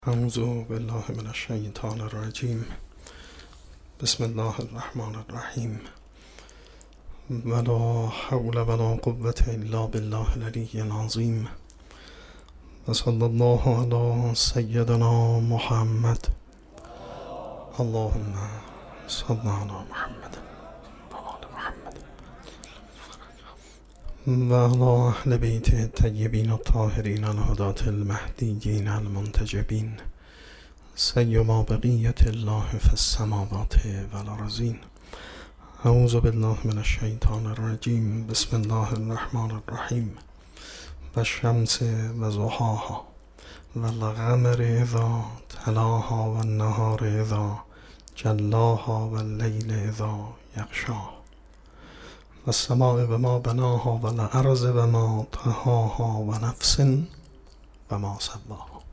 اعوذ بالله من الشیطان الرجیم. بسم الله الرحمن الرحیم. ولا حول ولا قوة الا بالله العلی العظیم. و صلی الله علی سیدنا محمد. اللهم صل علی محمد و آل محمد و علی اهل بیت الطیبین الطاهرین الهداة المهدیین المنتجبین سیما بقیة الله فی السماوات والارضین. اعوذ بالله من الشیطان الرجیم. بسم الله الرحمن الرحیم. و الشمس و ضحاها و القمر اذا تلاها و النهار اذا جلاها و اللیل اذا یغشاها و السماء و ما بناها و الارض و ما طحاها و نفس و ما سواها.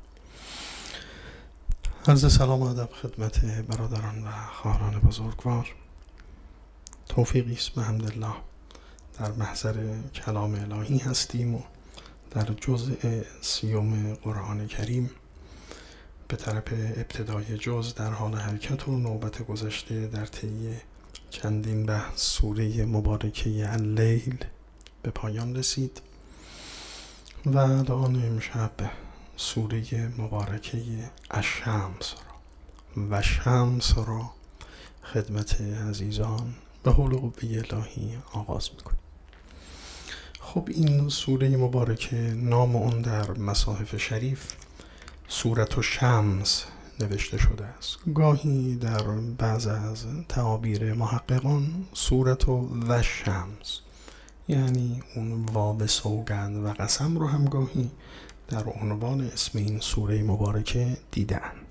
عرض سلام و ادب خدمت برادران و خواهران بزرگوار. توفیقی است بحمدالله در محضر کلام الهی هستیم و در جزء 30 قرآن کریم به طرف ابتدای جزء در حال حرکت و نوبت گذشته در طی چندین بحث سوره مبارکه اللیل به پایان رسید و الان امشب سوره مبارکه الشمس و شمس را خدمت عزیزان به حول و قوه الهی آغاز میکنیم. خب این سوره مبارکه نام اون در مصاحف شریف سورة الشمس نوشته شده است. گاهی در بعض از تعابیر محققان سورة و الشمس، یعنی اون واو سوگند و قسم رو هم گاهی در عنوان اسم این سوره مبارکه دیدند.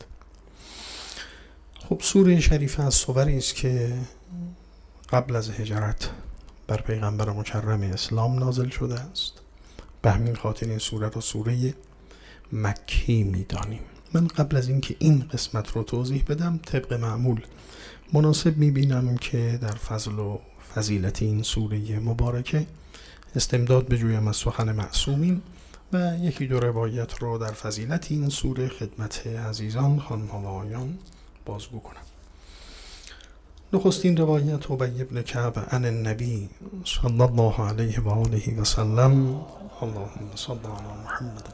خب سوره شریف از سوری است که قبل از هجرت بر پیغمبر مکرم اسلام نازل شده است. به همین خاطر این سوره رو سوره مکی می‌دانیم. من قبل از اینکه این قسمت رو توضیح بدم طبق معمول مناسب می‌بینم که در فضل و فضیلت این سوره مبارکه استمداد بجویم از سخن معصومین و یکی دو روایت رو در فضیلت این سوره خدمت عزیزان خانم‌ها و آقایان بازگو کنم. نخستین روایت ابی بن کعب عن النبی صلی الله علیه و آله و سلم. اللهم صل علی محمد.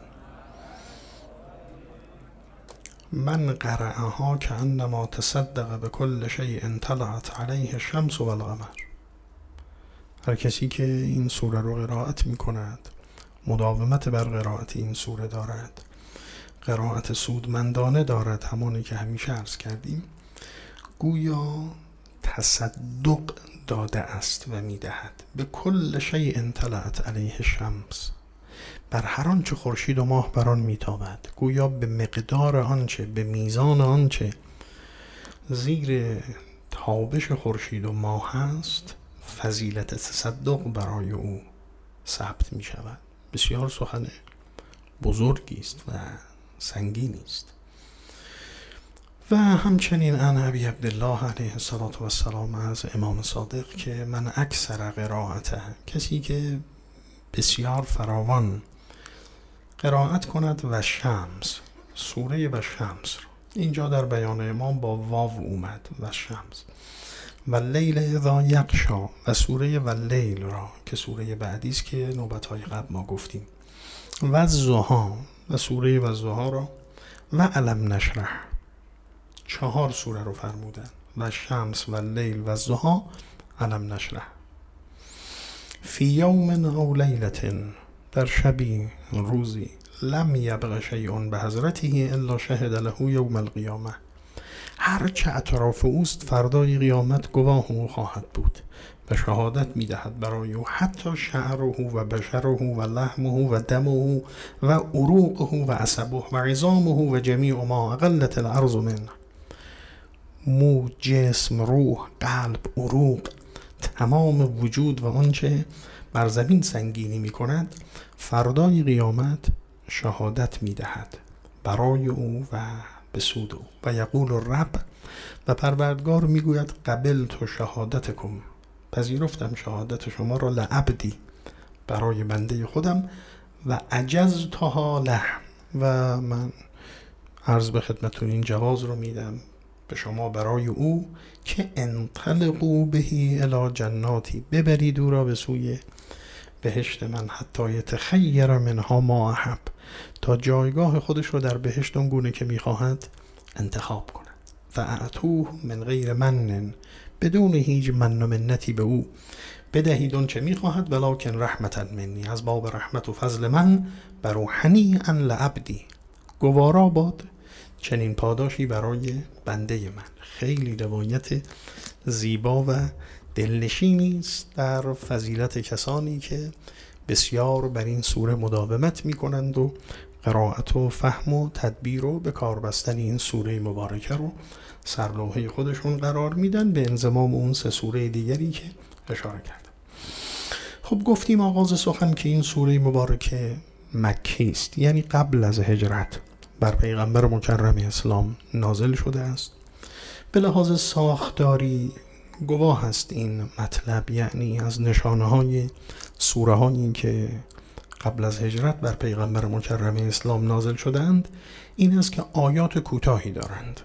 من قرأها كأنما تصدق بكل شيء طلعت عليه الشمس والقمر. هر کسی که این سوره رو قرائت می کند، مداومت بر قرائت این سوره دارد، قرائت سودمندانه دارد، همانی که همیشه عرض کردیم، گویا تصدق داده است و می دهد به کل شیء طلعت علیه الشمس، بر هر آنچه خورشید و ماه بر آن میتابد، گویا به مقدار آنچه، به میزان آنچه زیر تابش خورشید و ماه هست فضیلت تصدق برای او ثبت می شود. بسیار سخن بزرگی است و سنگینی است. و همچنین عن ابی عبدالله علیه السلام از امام صادق که من اکثر قرائته، کسی که بسیار فراوان قرائت کند و شمس، سوره و شمس رو، اینجا در بیان امام با واو اومد و شمس، و لیل اذا یغشا و سوره و لیل را که سوره بعدی است که نوبت‌های قبل ما گفتیم، و ضحی و سوره و ضحی را، و علم نشرح، 4 سوره رو فرمودن، و شمس و لیل و ضحی علم نشرح. فی یوم او لیلة، در شبی روزی، لم یبق شیء به حضرته الا شهد له یوم القیامه، هر چه اطراف اوست فردای قیامت گواه او خواهد بود و شهادت میدهد برای او، حتی شعره و بشره و لحمه و دمه و عروقه و عصبه و عظامه و جمیع ما اقلت الارض منه، مو، جسم، روح، قلب، عروق، تمام وجود و آنچه بر زمین سنگینی می کند فردای قیامت شهادت می دهد برای او و به سود او. و یقول الرب، و پروردگار می گوید قبلت شهادتکم، پذیرفتم شهادت شما را، لعبدی، برای بنده خودم، و عجزتها له، و من عرض به خدمتون این جواز رو میدم به شما برای او که انطلقوا بهی الی جناتی، ببرید او را به سوی بهشت من، حتی یتخیر منها ما احب، تا جایگاه خودش رو در بهشت اون گونه که میخواهد انتخاب کند. فاعطوه من غیر من، بدون هیچ من و منتی به او بدهید اون چه میخواهد، ولکن رحمتا منی، از باب رحمت و فضل من بر او هنیئا لعبدی، گوارا باد چنین پاداشی برای بنده من. خیلی روایت زیبا و دلنشینی است در فضیلت کسانی که بسیار بر این سوره مداومت می کنند و قرائت و فهم و تدبیر و به کار بستن این سوره مبارکه رو سرلوحه خودشون قرار میدن به انضمام اون 3 سوره دیگری که اشاره کردم. خب گفتیم آغاز سخن که این سوره مبارکه مکی است، یعنی قبل از هجرت بر پیغمبر مکرم اسلام نازل شده است. به لحاظ ساختاری گواه است این مطلب، یعنی از نشانه های سوره هایی که قبل از هجرت بر پیغمبر مکرم اسلام نازل شدند این است که آیات کوتاهی دارند.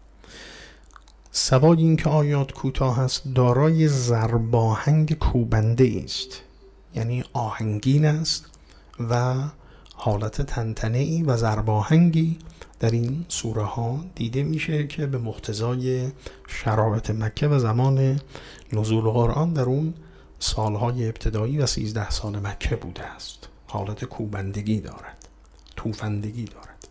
سوای این که آیات کوتاه است، دارای ضرباهنگ کوبنده است، یعنی آهنگین است و حالت تنتنه‌ای و ضرباهنگی در این سوره ها دیده میشه که به مقتضای شرایط مکه و زمان نزول قرآن در اون سالهای ابتدایی و 13 سال مکه بوده است. حالت کوبندگی دارد، توفندگی دارد.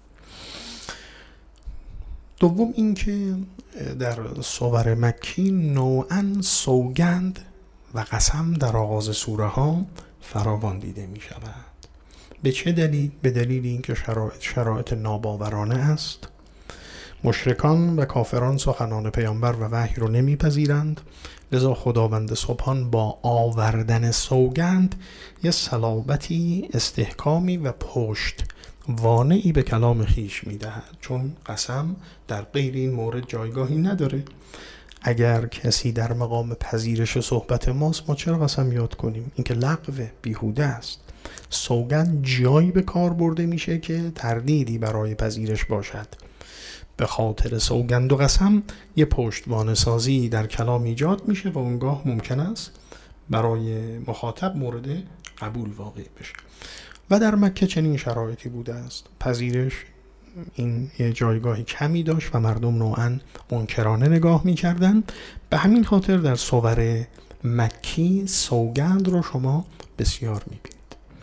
دوم اینکه در سور مکی نوعاً سوگند و قسم در آغاز سوره ها فراوان دیده می شود. به چه دلیل؟ به دلیل اینکه شرایط ناباورانه است. مشرکان و کافران سخنان پیامبر و وحی رو نمیپذیرند، لذا خداوند سبحان با آوردن سوگند یه صلابتی، استحکامی و پشت وانعی به کلام خیش میدهد، چون قسم در غیر این مورد جایگاهی نداره. اگر کسی در مقام پذیرش صحبت ماست، ما چرا قسم یاد کنیم؟ اینکه لغو، بیهوده است. سوگند جایی به کار برده میشه که تردیدی برای پذیرش باشد. به خاطر سوگند و قسم یه پشتوانه سازی در کلام ایجاد میشه و اونگاه ممکن است برای مخاطب مورد قبول واقع بشه. و در مکه چنین شرایطی بوده است. پذیرش این یه جایگاهی کمی داشت و مردم نوعاً منکرانه نگاه میکردن. به همین خاطر در سور مکی سوگند رو شما بسیار میبینید.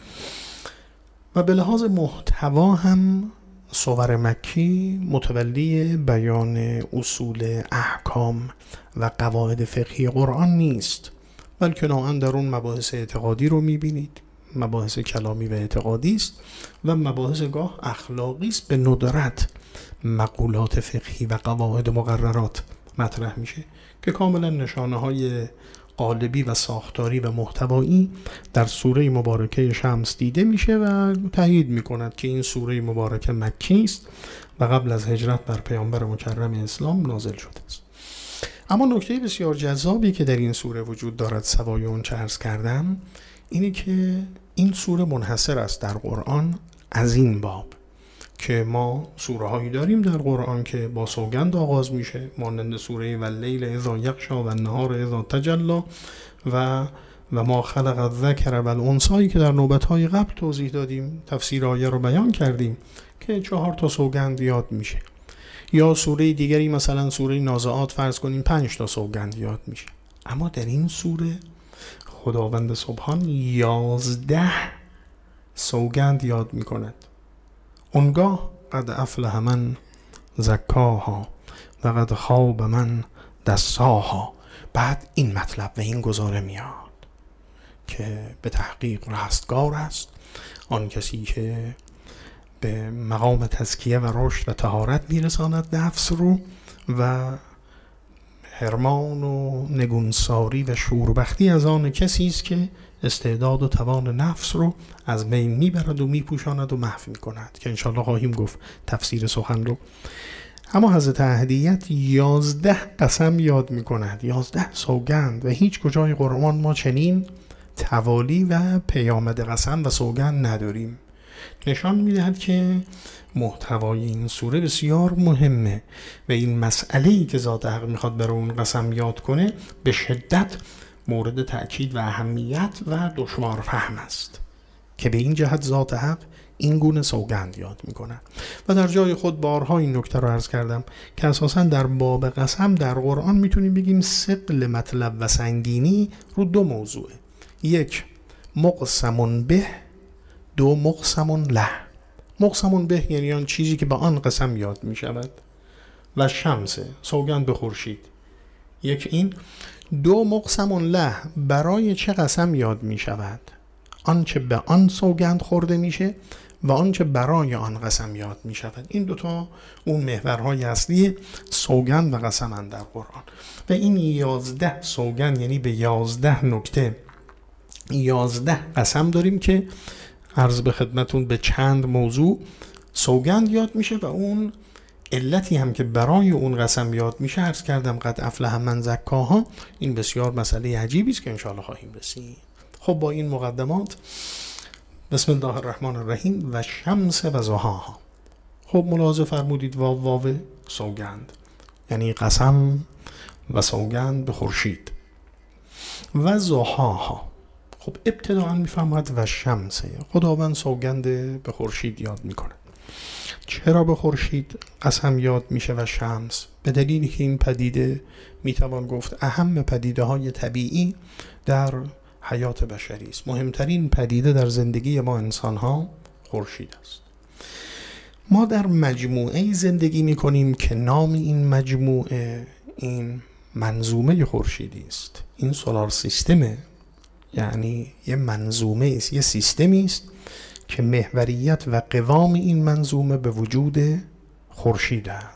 و به لحاظ محتوا هم سور مکی متولی بیان اصول احکام و قواعد فقهی قرآن نیست، بلکه نوعاً در اون مباحث اعتقادی رو میبینید، مباحث کلامی و اعتقادی است و مباحث گاه اخلاقی است. به ندرت مقولات فقهی و قواعد مقررات مطرح میشه که کاملا نشانه های قالبی و ساختاری و محتوایی در سوره مبارکه شمس دیده میشه و تایید میکند که این سوره مبارکه مکی است و قبل از هجرت بر پیامبر مکرم اسلام نازل شده است. اما نکته بسیار جذابی که در این سوره وجود دارد، سوای اون چه عرض کردم، اینه که این سوره منحصر است در قرآن از این باب که ما سوره هایی داریم در قرآن که با سوگند آغاز میشه، مانند سوره واللیل اذا یغشا و النهار اذا تجلی و ما خلق الذکر و الانثی که در نوبت‌های قبل توضیح دادیم، تفسیر آیه رو بیان کردیم که 4 تا سوگند یاد میشه. یا سوره دیگری مثلا سوره نازعات فرض کنیم 5 تا سوگند یاد میشه. اما در این سوره خداوند سبحان 11 سوگند یاد میکند. اونگاه قد افلح من زکاها و قد خاب من دساها. بعد این مطلب و این گزاره میاد که به تحقیق رستگار است آن کسی که به مقام تزکیه و رشد و طهارت میرساند نفس رو و حرمان و نگونساری و شوربختی از آن کسی است که استعداد و توان نفس رو از بین میبرد و میپوشاند و محو میکند که انشالله خواهیم گفت تفسیر سخن رو. اما حضرت احدیت 11 قسم یاد میکند، 11 سوگند، و هیچ کجای قرآن ما چنین توالی و پیامد قسم و سوگند نداریم. نشان میدهد که محتوای این سوره بسیار مهمه و این مسئله‌ای که ذات حق میخواد برای اون قسم یاد کنه به شدت مورد تأکید و اهمیت و دشوار فهم است که به این جهت ذات حق این گونه سوگند یاد میکنه. و در جای خود بارها این نکته رو عرض کردم که اساساً در باب قسم در قرآن میتونیم بگیم ثقل مطلب و سنگینی رو دو موضوعه: یک مقسم به، دو مقسم له. مقسم به یعنی آن چیزی که با آن قسم یاد میشود، و شمس سوگند به خورشید. یک این. دو مقسم له برای چه قسم یاد میشود؟ آنچه به آن سوگند خورده میشه و آنچه برای آن قسم یاد میشود. این دوتا اون محورهای اصلی سوگند و قسم در قرآن. و این 11 سوگند یعنی به 11 نکته 11 قسم داریم که عرض به خدمتون به چند موضوع سوگند یاد میشه و اون علتی هم که برای اون قسم یاد میشه عرض کردم قد افلح من زکاها. این بسیار مسئله عجیبی است که انشاءالله خواهیم رسید. خب با این مقدمات بسم الله الرحمن الرحیم و شمس و ضحاها. خب ملاحظه فرمودید واو سوگند یعنی قسم و سوگند به خورشید و ضحاها. خب ابتداء میفهمد و شمس، خداوند سوگند به خورشید یاد میکنه. چرا به خورشید قسم یاد میشه و شمس؟ به دلیلی که این پدیده میتوان گفت اهم پدیده های طبیعی در حیات بشری است. مهمترین پدیده در زندگی ما انسان ها خورشید است. ما در مجموعه زندگی میکنیم که نام این مجموعه این منظومه خورشیدی است. این سولار سیستمه، یعنی یه منظومه است، یه سیستمی است که محوریت و قوام این منظومه به وجود خورشید است.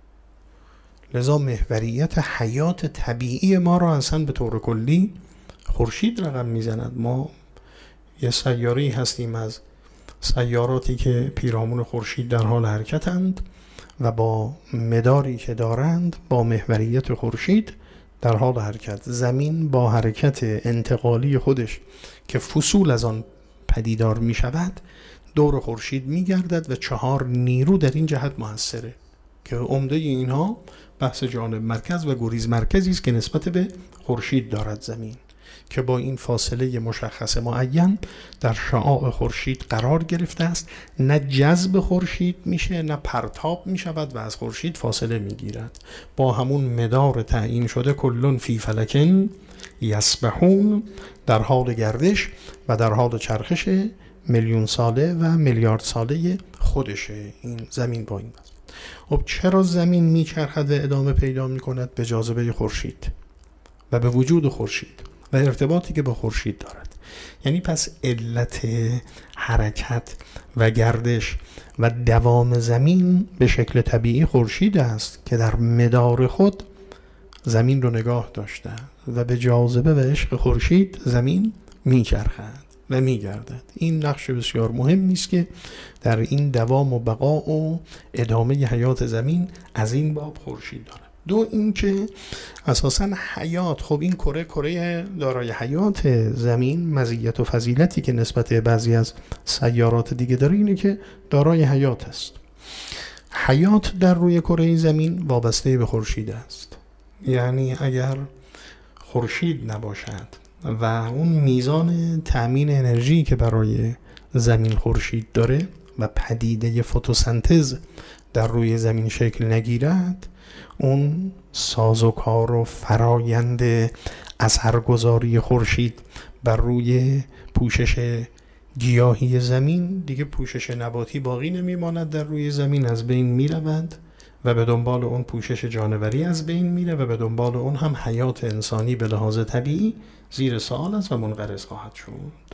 لذا محوریت حیات طبیعی ما را اصلا به طور کلی خورشید رقم میزند. ما یه سیاره‌ای هستیم از سیاراتی که پیرامون خورشید در حال حرکتند و با مداری که دارند با محوریت خورشید در حال حرکت. زمین با حرکت انتقالی خودش که فصول از آن پدیدار می شود دور خورشید می گردد و 4 نیرو در این جهت موثره که عمده اینها بحث جانب مرکز و گریز مرکزی است که نسبت به خورشید دارد زمین، که با این فاصله مشخص معین در شعاع خورشید قرار گرفته است. نه جذب خورشید میشه نه پرتاب میشود و از خورشید فاصله میگیرد. با همون مدار تعیین شده کلون فی فلکن یسبحون، در حال گردش و در حال چرخش میلیون ساله و میلیارد ساله خودشه این زمین. با این بس خب چرا زمین میچرخد و ادامه پیدا میکند؟ به جاذبه خورشید و به وجود خورشید و ارتباطی که با خورشید دارد. یعنی پس علت حرکت و گردش و دوام زمین به شکل طبیعی خورشید است که در مدار خود زمین رو نگاه داشته و به جاذبه و عشق خورشید زمین میچرخد و میگردد. این نقش بسیار مهمی است که در این دوام و بقا و ادامه حیات زمین از این باب خورشید دارد. دو اینکه اساساً حیات، خب این کره دارای حیات زمین مزیت و فضیلتی که نسبت بعضی از سیارات دیگه داره اینه که دارای حیات است. حیات در روی کره زمین وابسته به خورشید است. یعنی اگر خورشید نباشد و اون میزان تأمین انرژی که برای زمین خورشید داره و پدیده فتوسنتز در روی زمین شکل نگیرد، اون سازوکار و فرایند اثرگذاری خورشید بر روی پوشش گیاهی زمین دیگه پوشش نباتی باقی نمیماند در روی زمین، از بین میرود و به دنبال اون پوشش جانوری از بین میره و به دنبال اون هم حیات انسانی به لحاظ طبیعی زیر سوال است و منقرض خواهد شد.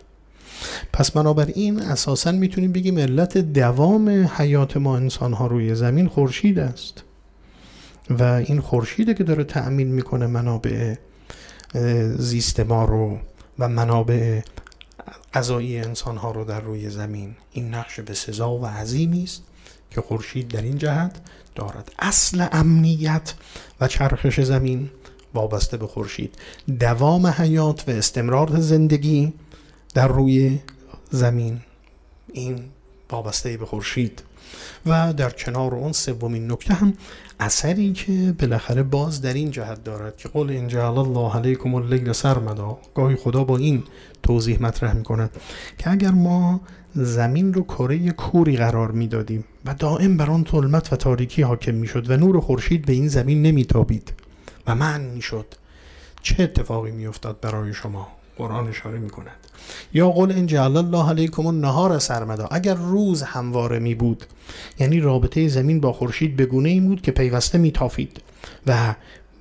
پس بنابراین اساساً میتونیم بگیم علت دوام حیات ما انسان ها روی زمین خورشید است و این خورشیده که داره تأمین میکنه منابع زیست ما رو و منابع غذایی انسان ها رو در روی زمین. این نقش بسزا و عظیمی است که خورشید در این جهت دارد. اصل امنیت و چرخش زمین وابسته به خورشید، دوام حیات و استمرار زندگی در روی زمین این وابسته به خورشید. و در کنار اون سومین نکته هم اثری که بالاخره باز در این جهت دارد که قل ان جعل الله علیکم اللیل سرمدا، گاهی خدا با این توضیح مطرح میکند که اگر ما زمین رو کره کوری قرار میدادیم و دائم بر آن ظلمت و تاریکی حاکم میشد و نور خورشید به این زمین نمیتابید و منع میشد، چه اتفاقی میافتاد برای شما؟ قرآن اشاره میکند. یا قل ان جعل الله علیکم النهار سرمدا، اگر روز همواره می بود، یعنی رابطه زمین با خورشید به گونه‌ای بود که پیوسته میتافید و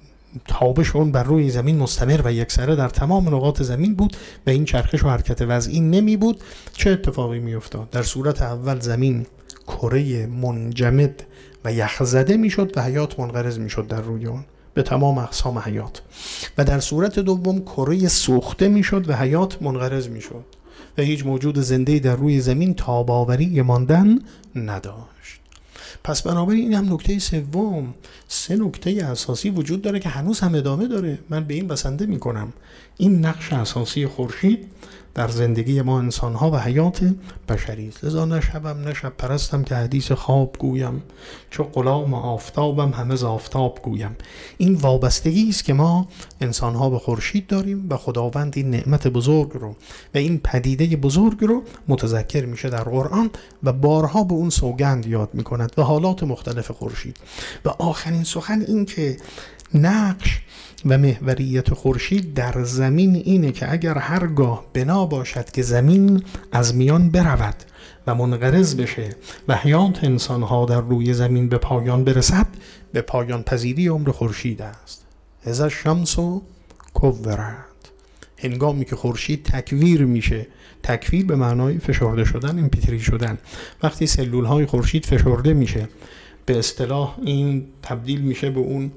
تابش اون بر روی زمین مستمر و یکسره در تمام نقاط زمین بود و این چرخش و حرکت وضعی نمی بود، چه اتفاقی می افتاد؟ در صورت اول زمین کره منجمد و یخزده می شد و حیات منقرض می شد در روی اون به تمام اقسام حیات، و در صورت دوم کره سوخته می شد و حیات منقرض می شد و هیچ موجود زنده‌ای در روی زمین تاب‌آوری ماندن نداشت. پس بنابراین این هم نکته سوم. 3 نکته اساسی وجود داره که هنوز هم ادامه داره. من به این بسنده می کنم این نقش اساسی خورشید در زندگی ما انسان‌ها و حیات بشری است. لذا نه شبم نه شب پرستم که حدیث خواب گویم، چو غلام آفتابم همه ز آفتاب گویم. این وابستگی است که ما انسان‌ها به خورشید داریم و خداوند این نعمت بزرگ رو و این پدیده بزرگ رو متذکر میشه در قرآن و بارها به اون سوگند یاد میکند و حالات مختلف خورشید. و آخرین سخن این که نقش و محوریت خورشید در زمین اینه که اگر هرگاه بنا باشد که زمین از میان برود و منقرض بشه و حیات انسانها در روی زمین به پایان برسد، به پایان پذیری عمر خورشید است. اذا الشمس کورت، هنگامی که خورشید تکویر میشه. تکویر به معنای فشرده شدن، امپیتری شدن. وقتی سلول های خورشید فشرده میشه، به اصطلاح این تبدیل میشه به اون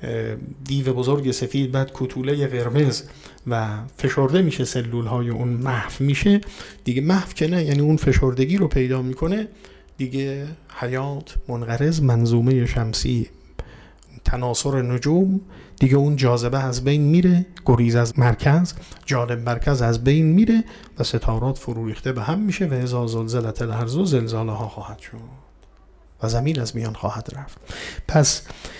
دیو بزرگ سفید، بعد کوتوله قرمز و فشرده میشه، سلول های اون محو میشه دیگه. محو که نه، یعنی اون فشردگی رو پیدا میکنه دیگه. حیات منقرض، منظومه شمسی، تناسر نجوم دیگه، اون جاذبه از بین میره، گریز از مرکز، جانب مرکز از بین میره و ستارات فرو ریخته به هم میشه و اذا زلزلت الارض زلزالها خواهد شد و زمین از میان خواهد رفت. پس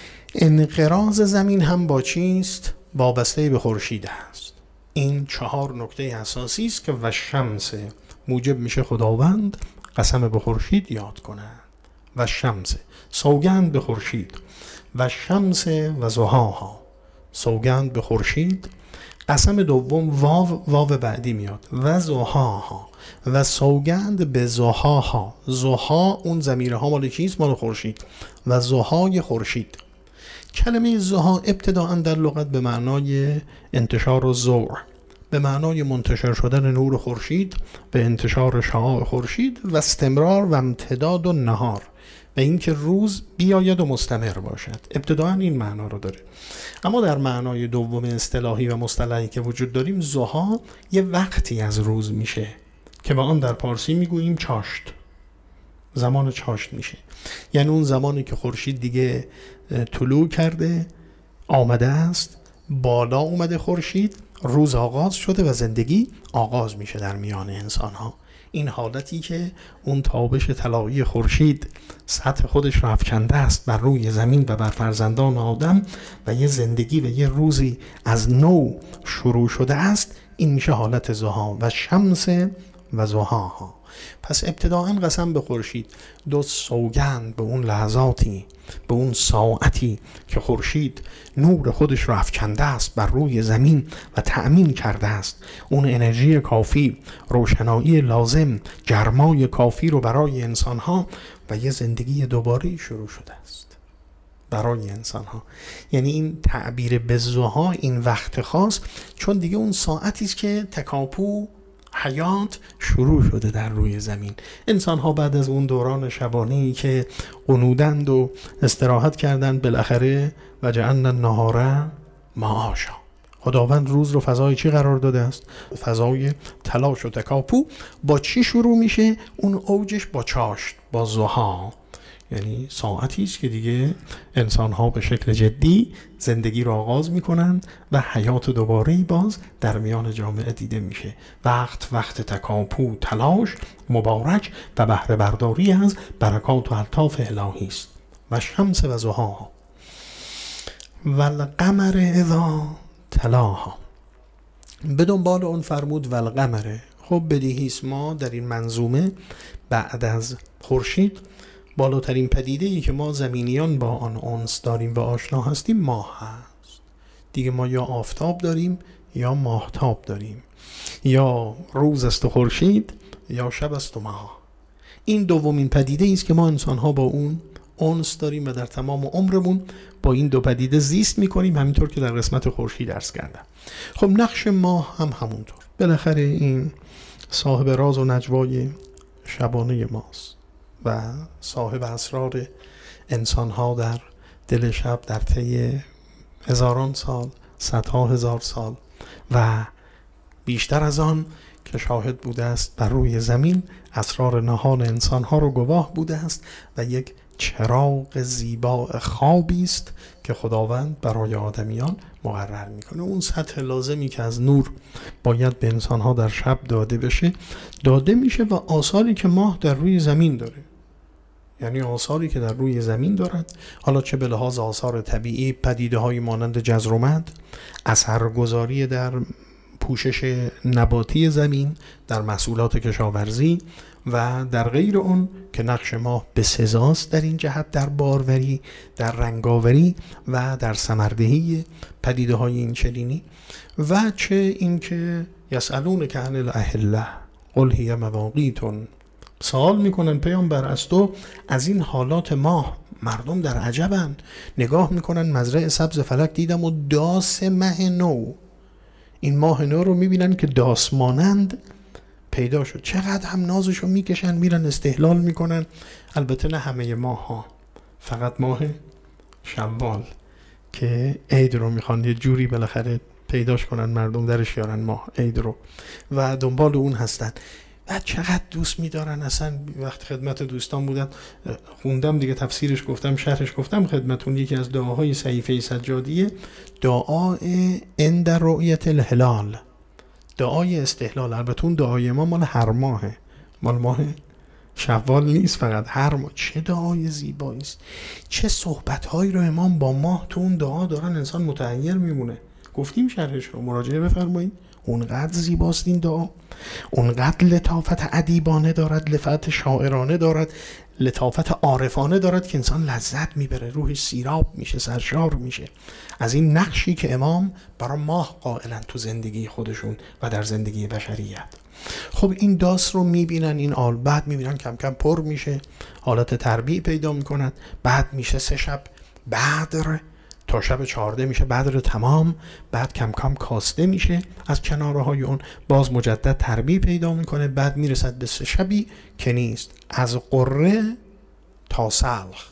انقراض زمین هم با چیست؟ وابسته به خورشید است. این 4 نکته اساسی است که و شمس موجب میشه خداوند قسم به خورشید یاد کنند. و شمس، سوگند به خورشید. و شمس و ضحاها، سوگند به خورشید. قسم دوم واو بعدی میاد. و ضحاها، و سوگند به ضحاها. ضحا اون ضمیرها مال چیست؟ مال خورشید. و ضحای خورشید. کلمه ضحا ابتداء در لغت به معنای انتشار الضوء، به معنای منتشر شدن نور خورشید به انتشار شعاع خورشید و استمرار و امتداد النهار و اینکه روز بیاید و مستمر باشد. ابتداء این معنا رو داره. اما در معنای دوم اصطلاحی و مصطلحی که وجود داریم، ضحا یه وقتی از روز میشه که با آن در پارسی میگوییم چاشت. زمان چاشت میشه، یعنی اون زمانی که خورشید دیگه طلوع کرده، آمده است، بالا اومده خورشید، روز آغاز شده و زندگی آغاز میشه در میان انسان ها. این حالتی که اون تابش طلایی خورشید سطح خودش را افکنده است بر روی زمین و بر فرزندان آدم و یه زندگی و یه روزی از نو شروع شده است، این میشه حالت ضحا. و شمس و ضحاها. پس ابتداءً قسم به خورشید، دو سوگند به اون لحظاتی، به اون ساعتی که خورشید نور خودش را افکنده است بر روی زمین و تأمین کرده است اون انرژی کافی، روشنایی لازم، گرمای کافی رو برای انسانها و یه زندگی دوباره شروع شده است برای انسانها. یعنی این تعبیر به ضحا، این وقت خاص، چون دیگه اون ساعتی است که تکاپو حیات شروع شده در روی زمین. انسان ها بعد از اون دوران شبانه‌ای که قنودند و استراحت کردند، بالاخره و جعلنا النهار معاشا، خداوند روز رو فضای چی قرار داده است؟ فضای تلاش و تکاپو. با چی شروع میشه؟ اون اوجش با چاشت، با ضحا. یعنی ساعتی است که دیگه انسان‌ها به شکل جدی زندگی را آغاز می‌کنند و حیات دوباره باز در میان جامعه دیده میشه. وقت تکاپو، تلاش، مبارک و بهره برداری از برکات و الطاف الهی است. و شمس و ضحاها و القمر اذا تلاها. به دنبال اون فرمود و القمر. خب بدیهی است ما در این منظومه بعد از خورشید بالاترین پدیده ای که ما زمینیان با آن انس داریم و آشنا هستیم ماه هست. دیگه ما یا آفتاب داریم یا ماهتاب داریم، یا روز است و خورشید یا شب است و ماه. این دومین پدیده ای است که ما انسان ها با اون انس داریم و در تمام عمرمون با این دو پدیده زیست میکنیم، همینطور که در قسمت خورشید عرض کردم. خب نقش ماه هم همونطور. بالاخره این صاحب راز و نجوای شبانه ماست و صاحب اسرار انسان ها در دل شب در طی هزاران سال، صدها هزار سال و بیشتر از آن که شاهد بوده است بر روی زمین، اسرار نهان انسان ها رو گواه بوده است و یک چراغ زیبا خوابی است که خداوند برای آدمیان مقرر میکنه. اون سطح لازمی که از نور باید به انسان ها در شب داده بشه داده میشه و آثاری که ماه در روی زمین داره، یعنی آثاری که در روی زمین دارد، حالا چه به لحاظ آثار طبیعی، پدیده های مانند جزر و مد، اثرگذاری در پوشش نباتی زمین، در محصولات کشاورزی و در غیر اون که نقش ماه به سزاست در این جهت، در باروری، در رنگاوری و در ثمردهی پدیده های این چنینی. و چه این که یسألونک عن الاهله قل هی مواقیت، سوال میکنن پیامبر از تو از این حالات ماه. مردم در عجبن، نگاه میکنن مزرعه سبز فلک دیدم و داس مه نو، این ماه نو رو میبینن که داس مانند پیدا شد، چقدر هم نازشو میکشن، میرن استهلال میکنن. البته نه همه ماه ها، فقط ماه شوال که عید رو میخوان یه جوری بالاخره پیداش کنن مردم، درش یارن ماه عید رو و دنبال اون هستن. و چقدر دوست میدارن. اصلا وقت خدمت دوستان بودن خوندم دیگه، تفسیرش گفتم، شرحش گفتم خدمتون. یکی از دعاهای صحیفه سجادیه دعای عند رؤیت الهلال، دعای استهلال. البته اون دعای ما مال هر ماهه، مال ماه شوال نیست فقط، هر ماه. چه دعای زیبایی است، چه صحبت‌هایی رو امام با ماه تو اون دعا دارن، انسان متحیر میمونه. گفتیم شرحش رو، مراجعه بفرمایید. اونقدر زیباست این دعا، اونقدر لطافت ادیبانه دارد، لطافت شاعرانه دارد، لطافت عارفانه دارد که انسان لذت میبره، روحش سیراب میشه، سرشار میشه از این نقشی که امام برای ماه قائلن تو زندگی خودشون و در زندگی بشریت. خب این داس رو میبینن، این آل بعد میبینن کم کم پر میشه، حالت تربیع پیدا میکنن، بعد میشه 3 شب بدر تا شب 14 میشه بدر تمام، بعد کم کم کاسته میشه از کناره های اون، باز مجدد تربیع پیدا میکنه، بعد میرسد به 3 شبی که نیست از قره تا سلخ،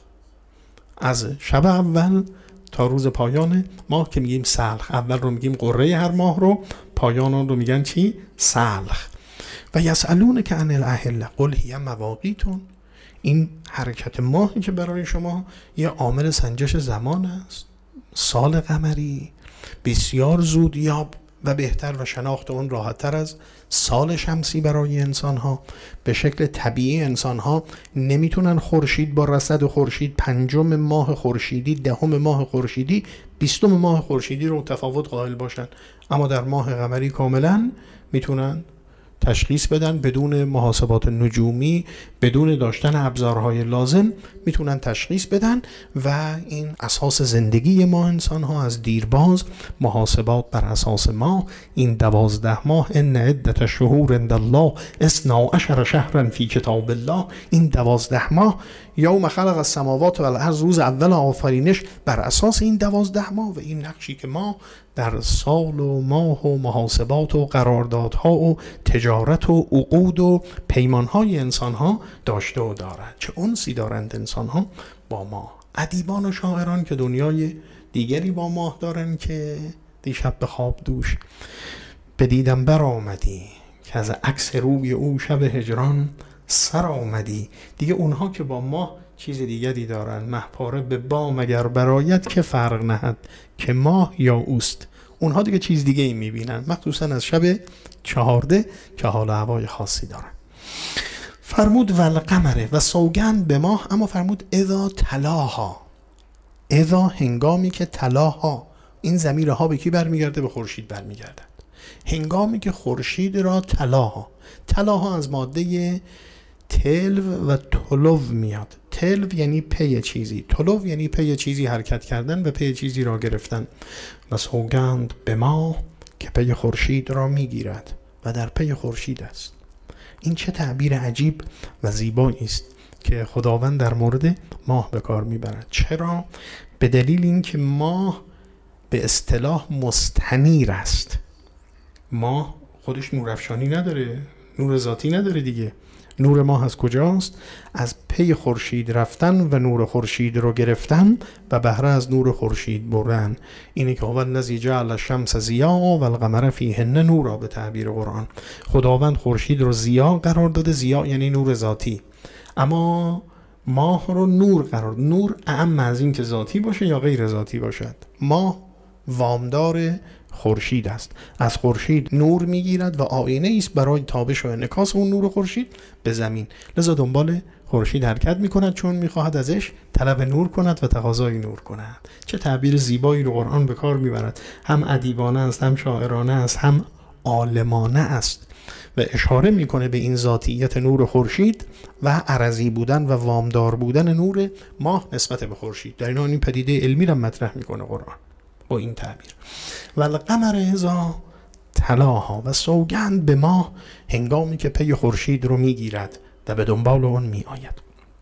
از شب اول تا روز پایان ماه که میگیم سلخ. اول رو میگیم قره هر ماه رو، پایان رو میگن چی؟ سلخ. و یسألونک عن الاهله قل هی مواقیت. این حرکت ماهی که برای شما یه عامل سنجش زمان است. سال قمری بسیار زودیاب و بهتر و شناخت اون راحت‌تر از سال شمسی برای انسان‌ها. به شکل طبیعی انسان‌ها نمیتونن خورشید با رصد خورشید 5 ماه خورشیدی، 10 ماه خورشیدی، 20 ماه خورشیدی رو تفاوت قائل باشن، اما در ماه قمری کاملاً میتونن تشخیص بدن بدون محاسبات نجومی، بدون داشتن ابزارهای لازم میتونن تشخیص بدن. و این اساس زندگی ما انسان ها از دیرباز، محاسبات بر اساس ما. این 12 ماه ان عدت الشهور عند الله 12 شهرا فی کتاب الله. این 12 ماه یوم خلق السماوات و الارض، روز اول آفرینش، بر اساس این 12 ماه و این نقشی که ما در سال و ماه و محاسبات و قراردادها و تجارت و عقود و پیمانهای انسانها داشته و دارند. چه انسی دارند انسانها با ما. ادیبان و شاعران که دنیای دیگری با ماه دارن که دیشب به خواب دوش بدیدم بر آمدی، که از عکس روی او شب هجران سر آمدی. دیگه اونها که با ماه چیز دیگری دارن. مهپاره به بام اگر برآید که فرق نهد که ماه یا اوست. اونها دیگه چیز دیگه ای میبینن، مخصوصا از شب 14 که حال هوای خاصی دارن. فرمود والقمر، و سوگند به ماه، اما فرمود اذا تلاها، اذا هنگامی که تلاها، این ضمیر ها به کی برمیگرده؟ به خورشید برمیگردد. هنگامی که خورشید را تلاها از ماده تلو و تلو میاد. تلو یعنی پی چیزی، تلو یعنی پی چیزی حرکت کردن و پی چیزی را گرفتن. و سوگند به ماه که پی خورشید را میگیرد و در پی خورشید است. این چه تعبیر عجیب و زیبایی است که خداوند در مورد ماه به کار میبرد. چرا؟ به دلیل اینکه ماه به اصطلاح مستنیر است. ماه خودش نورافشانی نداره، نور ذاتی نداره دیگه. نور ماه از کجاست؟ از پی خورشید رفتن و نور خورشید رو گرفتن و بهره از نور خورشید بردن. اینه که هو الذی جعل الشمس ضیاء و القمر فیهن نورا به تعبیر قرآن. خداوند خورشید رو ضیاء قرار داده، ضیاء یعنی نور ذاتی، اما ماه رو نور قرار. نور اعم از این که ذاتی باشه یا غیر ذاتی باشد. ماه وامدار خورشید است، از خورشید نور میگیرد و آینه است برای تابش و انعکاس اون نور خورشید به زمین. لذا دنبال خورشید حرکت میکند چون میخواهد ازش طلب نور کند و تقاضای نور کند. چه تعبیر زیبایی رو قرآن به کار میبرد. هم ادیبانه است، هم شاعرانه است، هم عالمانه است و اشاره میکنه به این ذاتیت نور خورشید و عرضی بودن و وامدار بودن نور ماه نسبت به خورشید. در این پدیده علمی را مطرح میکنه قرآن با این تعبیر. والقمر اذا تلاها، و سوگند به ماه هنگامی که پی خورشید رو میگیرد و به دنبال اون میآید.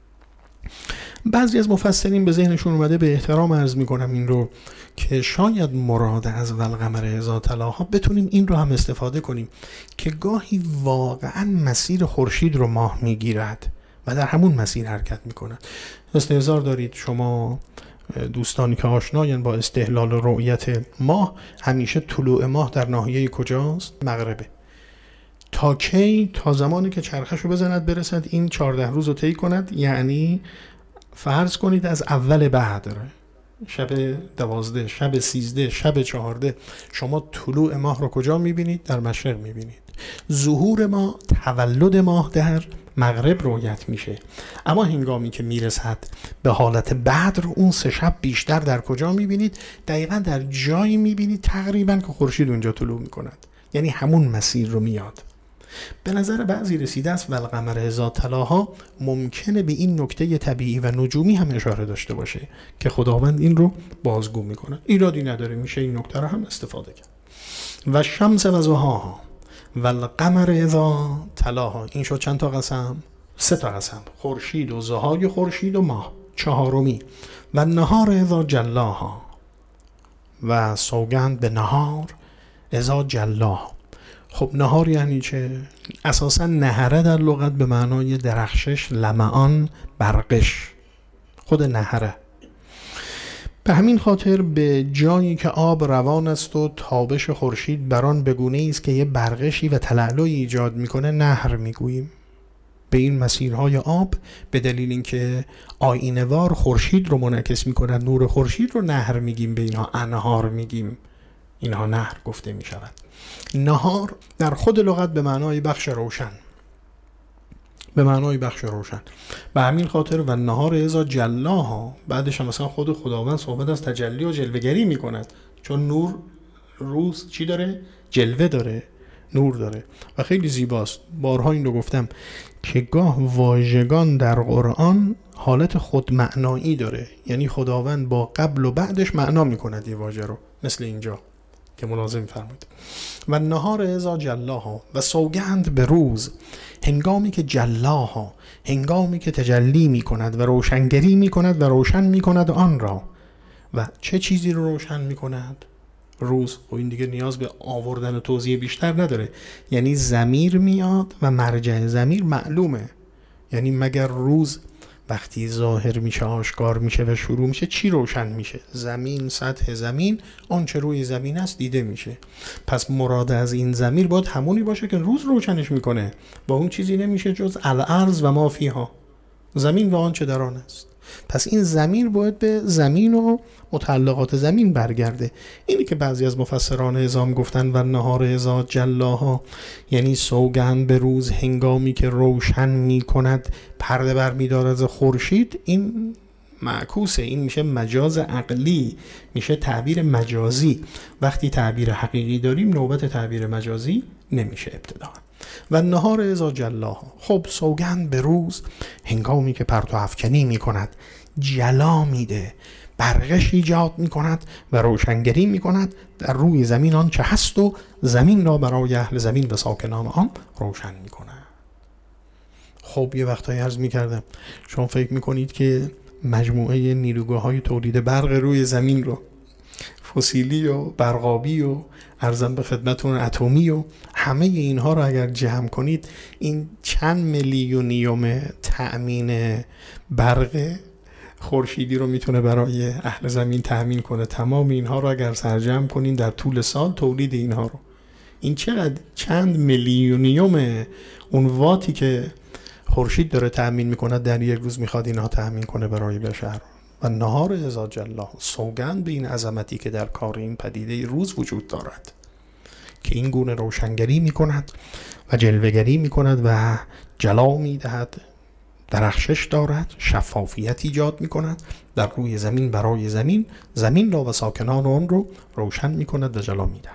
بعضی از مفسرین به ذهنشون اومده، به احترام عرض میکنم این رو، که شاید مراد از والقمر اذا تلاها بتونیم این رو هم استفاده کنیم که گاهی واقعا مسیر خورشید رو ماه میگیرد و در همون مسیر حرکت میکنه. استحضار دارید شما دوستانی که آشناین با استهلال و رؤیت ماه، همیشه طلوع ماه در ناحیه کجاست؟ مغربه. تا کی؟ تا زمانی که چرخشو بزند برسد این 14 روز رو طی کند. یعنی فرض کنید از اول بدر، شب 12، شب 13، شب 14، شما طلوع ماه رو کجا میبینید؟ در مشرق میبینید. ظهور ماه، تولد ماه در مغرب رویت میشه. اما هنگامی که میرسد به حالت بدر، اون 3 شب بیشتر در کجا میبینید؟ دقیقا در جایی میبینید تقریبا که خورشید اونجا طلوع میکند، یعنی همون مسیر رو میاد. به نظر بعضی رسیده است والقمر اذا تلاها ممکنه به این نکته طبیعی و نجومی هم اشاره داشته باشه که خداوند این رو بازگو میکنه. ایرادی نداره، میشه این نکته رو هم استفاده کرد. و شمس و ضحاها والقمر اذا تلاها. این شد چند تا قسم؟ 3 تا قسم. خورشید و ضحای خورشید و ماه. 4می و نهار اذا جلاها، و سوگند به نهار اذا جلاها. خب نهار یعنی چه؟ اساسا نهره در لغت به معنای درخشش، لمعان، برقش، خود نهره. به همین خاطر به جایی که آب روان است و تابش خورشید بران بگونه است که یه برقشی و تلالوی ایجاد میکنه نهر میگوییم. به این مسیرهای آب به دلیل اینکه آینه‌وار خورشید رو منعکس میکنند، نور خورشید رو نهر میگیم، به اینها انهار میگیم. اینها نهر گفته میشود. نهار در خود لغت به معنای بخش روشن، به معنای بخش روشن. به همین خاطر و نهار اذا جلاها، بعدش هم مثلا خود خداوند صحبت از تجلی و جلوه‌گری میکند، چون نور روز چی داره؟ جلوه داره، نور داره و خیلی زیباست. بارها این رو گفتم که گاه واژگان در قرآن حالت خودمعنایی داره، یعنی خداوند با قبل و بعدش معنا میکند یه واژه رو، مثل اینجا که ملازم فرمود. و نهار اذا جلاها، و سوگند به روز هنگامی که جلاها، هنگامی که تجلی می کند و روشنگری می کند و روشن می کند آن را. و چه چیزی رو روشن می کند؟ روز. و این دیگه نیاز به آوردن و توضیح بیشتر نداره، یعنی ضمیر میاد و مرجع ضمیر معلومه. یعنی مگر روز وقتی ظاهر میشه، آشکار میشه و شروع میشه، چی روشن میشه؟ زمین، سطح زمین، آنچه روی زمین است دیده میشه. پس مراد از این ضمیر باید همونی باشه که روز روشنش میکنه، با اون چیزی نمیشه جز الارض و ما فیها. زمین و آنچه در آن است. پس این ضمیر باید به زمین و متعلقات زمین برگرده. اینی که بعضی از مفسران عظام گفتن و نهار اذا جلاها، یعنی سوگند به روز هنگامی که روشن می کند پرده بر می دارد از خورشید، این معکوسه، این میشه مجاز عقلی، میشه تعبیر مجازی. وقتی تعبیر حقیقی داریم نوبت تعبیر مجازی نمیشه ابتدا. و نهار اذا جلاها، خب سوگند به روز هنگامی که پرتو افکنی می کند، جلا میده، برقش ایجاد می کند و روشنگری می کند در روی زمین آن چه هست و زمین را برای اهل زمین و ساکنان آن روشن می کند. خب یه وقتایی عرض می کردم شما فکر می کنید که مجموعه نیروگاه های تولید برق روی زمین رو، فسیلی و برقابی و ارزم به خدمتون اتمی و همه اینها رو اگر جمع کنید، این چند میلیونیوم تأمین برق خورشیدی رو میتونه برای اهل زمین تأمین کنه. تمام اینها رو اگر سرجم کنین در طول سال تولید اینها رو، این چقدر چند میلیونیوم اون واتی که خورشید داره تأمین میکنه در یک روز میخواد اینها تأمین کنه برای بشر. و نهار اذا جلاها، سوگند به این عظمتی که در کار این پدیده روز وجود دارد که این گونه روشنگری میکند و جلوه‌گری میکند و جلا میدهد، درخشش دارد، شفافیت ایجاد میکند در روی زمین برای زمین را و ساکنان آن رو روشن میکند و جلا میدهد.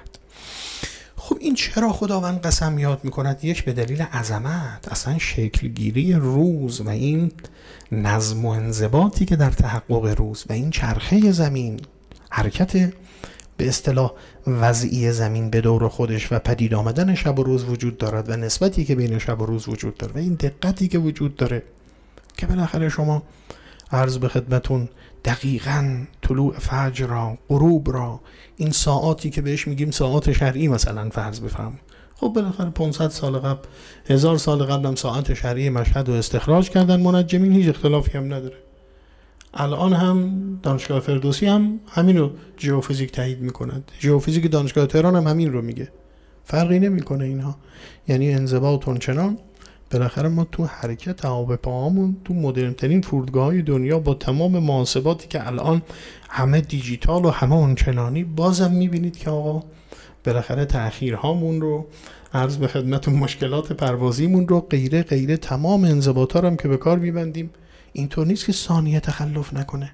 خب این چرا خداوند قسم یاد میکند؟ یک، به دلیل عظمت، اصلا شکلگیری روز و این نظم و انضباطی که در تحقق روز و این چرخه زمین، حرکت به اصطلاح وضعی زمین به دور خودش و پدید آمدن شب و روز وجود دارد و نسبتی که بین شب و روز وجود داره و این دقتی که وجود داره که بالاخره شما عرض به خدمتون دقیقاً طلوع فجر را، غروب را، این ساعاتی که بهش میگیم ساعات شرعی مثلا فرض بفهم، خب بالاخره 500 سال قبل، 1000 سال قبل هم ساعت شرعی مشهد رو استخراج کردن منجمین، هیچ اختلافی هم نداره. الان هم دانشگاه فردوسی هم همین رو ژئوفیزیک تایید میکند، ژئوفیزیک دانشگاه تهران هم همین رو میگه، فرقی نمیکنه اینها. یعنی انضباط اونچنان، بالاخره ما تو حرکت آب پاهامون تو مدرن ترین فرودگاه‌های دنیا با تمام محاسباتی که الان همه دیجیتال و همه اونچنانی، بازم میبینید که آقا بالاخره تأخیرهامون رو، عرض به خدمتون مشکلات پروازیمون رو، غیره تمام انضباطا رو هم که به کار میبندیم، اینطور نیست که ثانیه تخلف نکنه.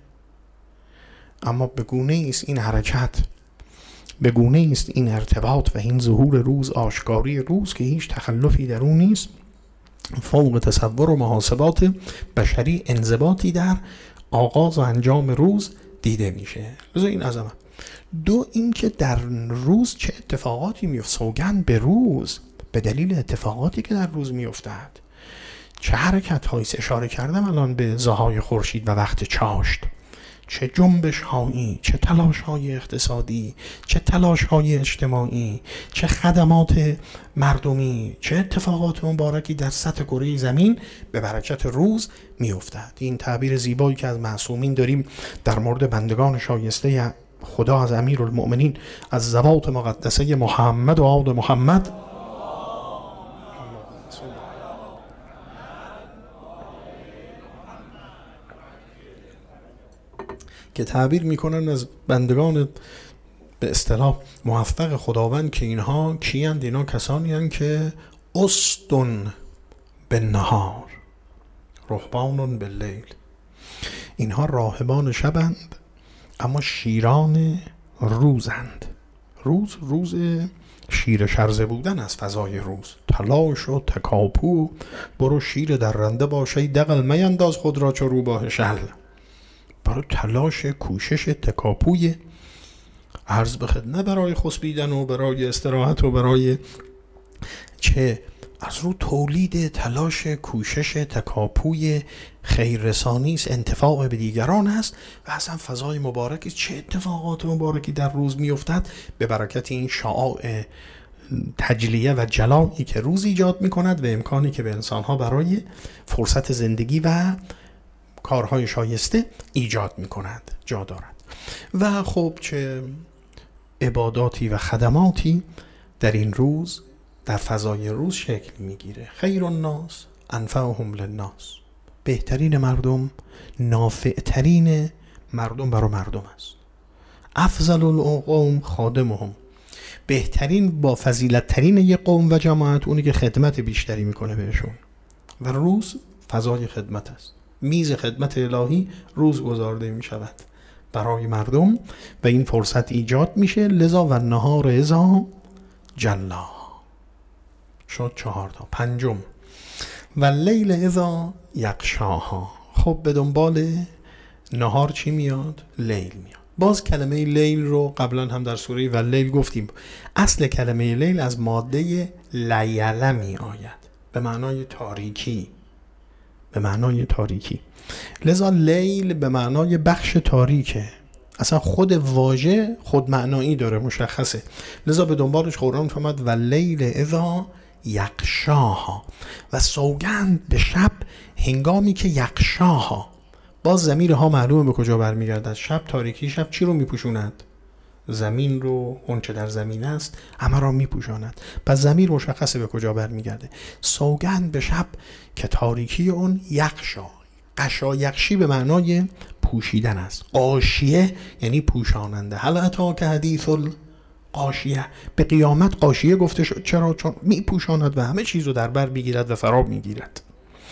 اما به گونه است این حرکت، به گونه است این ارتباط و این ظهور روز، آشکاری روز که هیچ تخلفی در اون نیست، فوق تصور و محاسبات بشری انضباطی در آغاز و انجام روز دیده میشه. لذا این عظمت. دو، این که در روز چه اتفاقاتی میفته، سوگند به روز به دلیل اتفاقاتی که در روز میافتد، چه حرکت هایی اشاره کردم الان به ضحای خورشید و وقت چاشت، چه جنبش هایی، چه تلاش های اقتصادی، چه تلاش های اجتماعی، چه خدمات مردمی، چه اتفاقات مبارکی در سطح کره زمین به برکت روز می افتد. این تعبیر زیبایی که از معصومین داریم در مورد بندگان شایسته خدا از امیرالمؤمنین، از ذوات مقدسه محمد و آل محمد، که تعبیر میکنن از بندگان به اصطلاح موفق خداوند که اینها کیند؟ اینا کسانی هستند که استن بالنهار رهبان باللیل، اینها راهبان شبند اما شیران روزند. روز شیر شرزه بودن از فضای روز، تلاش و تکاپو، برو شیر درنده باشه دغل مینداز خود را چو روباه شل، برای تلاش، کوشش، تکاپوی، عرض به خدمت برای خسبیدن و برای استراحت و برای چه از رو تولید، تلاش، کوشش، تکاپوی خیررسانی است، انتفاع به دیگران است و اصلا فضای مبارکی. چه اتفاقات مبارکی در روز می افتد به برکت این شعاع تجلیه و جلایی که روز ایجاد می کند و امکانی که به انسانها برای فرصت زندگی و کارهای شایسته ایجاد می کند جا دارد. و خب چه عباداتی و خدماتی در این روز، در فضای روز شکل می گیره. خیر الناس انفعهم للناس، بهترین مردم نافعترین مردم برای مردم است. افضل القوم خادمهم، بهترین با فضیلت ترین یک قوم و جماعت اونی که خدمت بیشتری میکنه بهشون. و روز فضای خدمت است، میز خدمت الهی روز گذارده میشود برای مردم و این فرصت ایجاد میشه. لذا و النهار اذا جلا شد 4 تا. 5 و اللیل اذا یغشاها. خب به دنبال نهار چی میاد؟ لیل میاد. باز کلمه لیل رو قبلا هم در سوره و اللیل گفتیم. اصل کلمه لیل از ماده لیله می آید به معنای تاریکی، به معنای تاریکی. لذا لیل به معنای بخش تاریکه، اصلا خود واژه خود معنایی داره، مشخصه. لذا به دنبالش قرآن فرمود و اللیل اذا یغشاها، و سوگند به شب هنگامی که یغشاها. باز ضمیر ها معلومه به کجا برمیگردد. شب تاریکی، شب چی رو میپوشوند؟ زمین رو، اون چه در زمین است همه را میپوشاند. پس ضمیر مشخصه به کجا برمیگرده. سوگند به شب که تاریکی اون یغشا. غشا یغشی به معنای پوشیدن است. غاشیه یعنی پوشاننده. هل اتاک حدیث الغاشیه. به قیامت غاشیه گفته شد. چرا؟ چون میپوشاند و همه چیز رو در بر میگیرد و فرا میگیرد.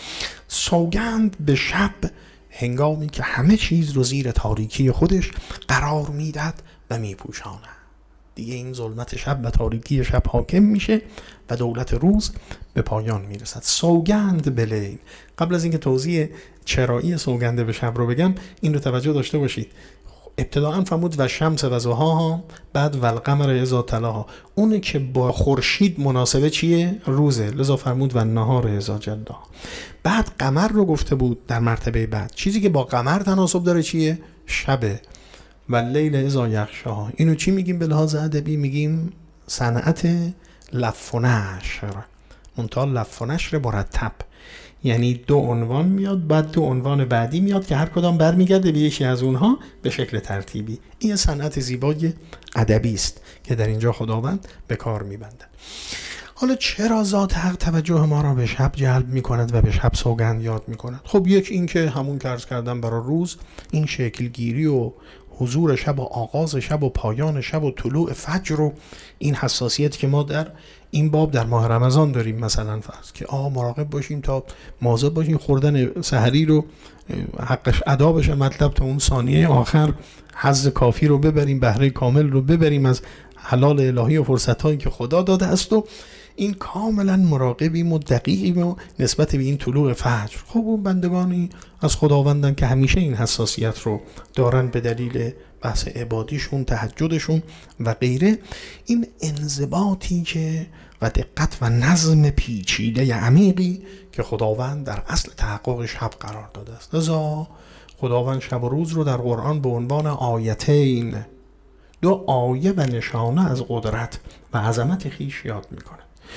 سوگند به شب هنگامی که همه چیز رو زیر تاریکی خودش قرار میداد و میپوشاند. دیگه این ظلمت شب و تاریکی شب حاکم میشه و دولت روز به پایان میرسد. سوگند به لیل. قبل از اینکه توضیح چرایی سوگند به شب رو بگم، این رو توجه داشته باشید. ابتداء فرمود و شمس و ضحاها، بعد و القمر اذا تلاها. اونه که با خورشید مناسبه چیه؟ روزه. لذا فرمود و النهار اذا جلاها. بعد قمر رو گفته بود در مرتبه بعد. چیزی که با قمر تناسب داره چیه؟ شبه. و اللیل اذا یغشاها. اینو چی میگیم به لحاظ ادبی؟ میگیم صنعت لف و نشر. منتها لف و نشر مرتب، یعنی 2 عنوان میاد، بعد 2 عنوان بعدی میاد که هر کدام برمیگرده به یکی از اونها به شکل ترتیبی. این صنعت زیبای ادبی است که در اینجا خداوند به کار میبنده. حالا چرا ذات حق توجه ما را به شب جلب میکند و به شب سوگند یاد میکند؟ خب یک این که همون که عرض کردم برای روز، این شکلگیری و حضور شب و آغاز شب و پایان شب و طلوع فجر و این حساسیت که ما در این باب در ماه رمضان داریم. مثلا فرض که مراقب باشیم تا مواظب باشیم خوردن سحری رو حقش ادا بشه، مطلب تا اون ثانیه آخر حظ کافی رو ببریم، بهره کامل رو ببریم از حلال الهی و فرصت‌هایی که خدا داده است. و این کاملا مراقبیم و دقیقیم و نسبت به این طلوع فجر. خب اون بندگانی از خداوندن که همیشه این حساسیت رو دارن به دلیل بحث عبادیشون، تهجدشون و غیره. این انضباطی که و دقت و نظم پیچیده عمیقی که خداوند در اصل تحقق شب قرار داده است. لذا خداوند شب و روز رو در قرآن به عنوان آیتین، 2 آیه و نشانه از قدرت و عظمت خویش یاد میکنه.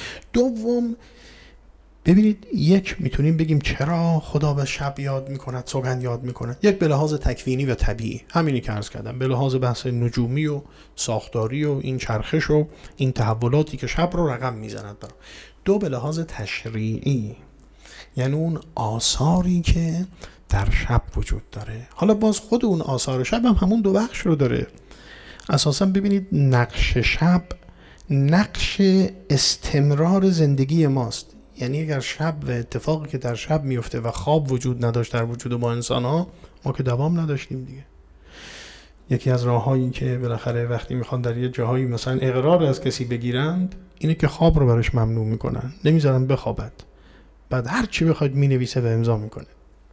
دوم ببینید، یک میتونیم بگیم چرا خدا به شب یاد میکند، سوگند یاد میکند. یک به لحاظ تکوینی و طبیعی، همینی که عرض کردم، به لحاظ بحث نجومی و ساختاری و این چرخش و این تحولاتی که شب رو رقم میزند برام. 2 به لحاظ تشریعی، یعنی اون آثاری که در شب وجود داره. حالا باز خود اون آثار شب هم همون 2 بخش رو داره. اساسا ببینید نقش شب نقش استمرار زندگی ماست. یعنی اگر شب و اتفاقی که در شب میفته و خواب وجود نداشت در وجود ما انسان ها، ما که دوام نداشتیم دیگه. یکی از راههایی که بالاخره وقتی میخوان در یه جاهایی مثلا اقرار از کسی بگیرند، اینه که خواب رو برش ممنوع میکنن، نمیذارن بخوابد. بعد هر چی بخواید مینویسه و امضا میکنه.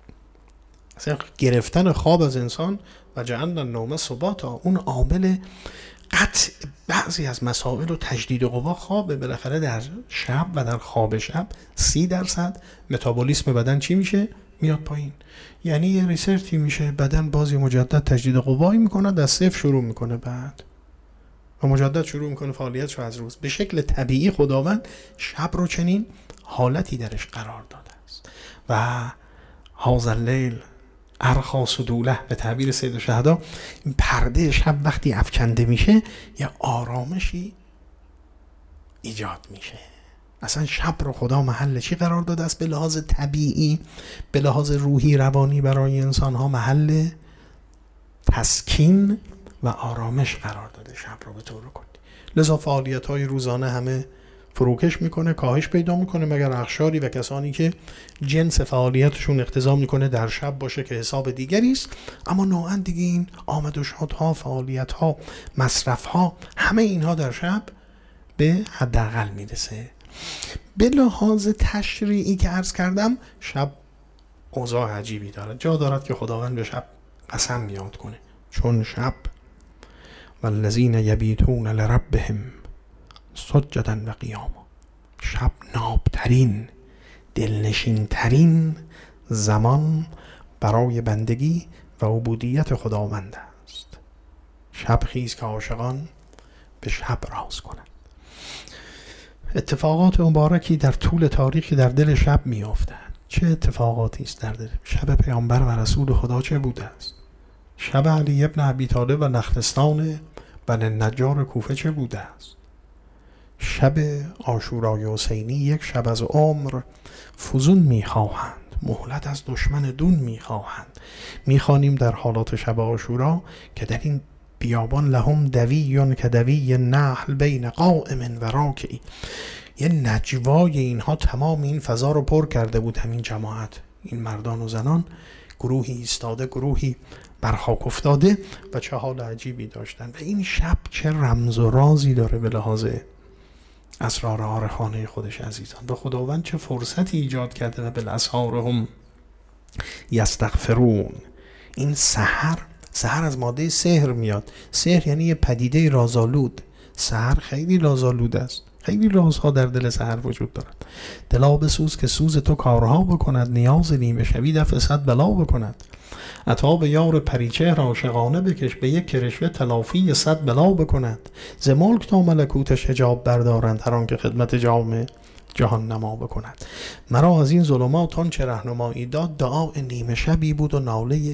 اصلا گرفتن خواب از انسان و جعلنا النوم سباتا، اون عامل قطع بعضی از مسائل و تجدید قوا خوابه. بالاخره در شب و در خواب شب 30% متابولیسم بدن چی میشه؟ میاد پایین. یعنی یه ریسرچی میشه، بدن بازی مجدد تجدید قوایی میکنه، از صفر شروع میکنه بعد و مجدد شروع میکنه فعالیتش رو از روز. به شکل طبیعی خداوند شب رو چنین حالتی درش قرار داده است. و هذا اللیل ارخا سدوله، به تعبیر سید الشهدا، این پرده شب وقتی افکنده میشه یه آرامشی ایجاد میشه. اصلا شب رو خدا محل چی قرار داده است؟ به لحاظ طبیعی، به لحاظ روحی روانی برای انسان ها محل تسکین و آرامش قرار داده شب رو به طور کلی. لذا فعالیت های روزانه همه فروکش میکنه، کاهش پیدا میکنه، مگر اخشاری و کسانی که جنس فعالیتشون اقتضا میکنه در شب باشه که حساب دیگری است. اما نوعا دیگه این آمد و شدها، فعالیت ها، مصرف ها، همه اینها در شب به حداقل میرسه. به لحاظ تشریعی که عرض کردم شب اوضاع عجیبی دارد، جا دارد که خداوند به شب قسم میاد کنه، چون شب والذین یبیتون لربهم سجدا و قیاما، شب نابترین، دلنشین ترین زمان برای بندگی و عبودیت خداوند است. شب خیز که عاشقان به شب راز کنند. اتفاقات مبارکی در طول تاریخ در دل شب می افتند. چه اتفاقاتی است در دل شب پیامبر و رسول خدا؟ چه بوده است؟ شب علی ابن ابی طالب و نخلستان بنی النجار کوفه چه بوده است؟ شب عاشورای حسینی یک شب از عمر فزون میخواهند، مهلت از دشمن دون میخواهند. میخوانیم در حالات شب عاشورا که در این بیابان لهم دویون که دوی نحل بین قائم و راکعی، یه نجوای اینها تمام این فضا رو پر کرده بود. همین جماعت، این مردان و زنان، گروهی ایستاده، گروهی بر خاک افتاده و چه حال عجیبی داشتن. و این شب چه رمز و رازی داره به لحاظ اسرار عارفانه خودش عزیزان. به خداوند چه فرصتی ایجاد کرده و بالاسحار هم یستغفرون. این سحر از ماده سحر میاد. سحر یعنی یه پدیده رازآلود. سحر خیلی رازآلود است، خیلی رازها در دل سحر وجود دارد. دلا بسوز که سوز تو کارها بکند، نیاز نیمه شبی دفع صد بلا بکند. عطا به یار پریچهر عاشقانه بکش، به یک کرشوه تلافی صد بلا بکند. ز ملک تا ملکوتش حجاب بردارند، هر آن که خدمت جام جهان نما بکند. مرا از این ظلمات آن چه رهنمایی داد، دعای نیمه شبی بود و ناله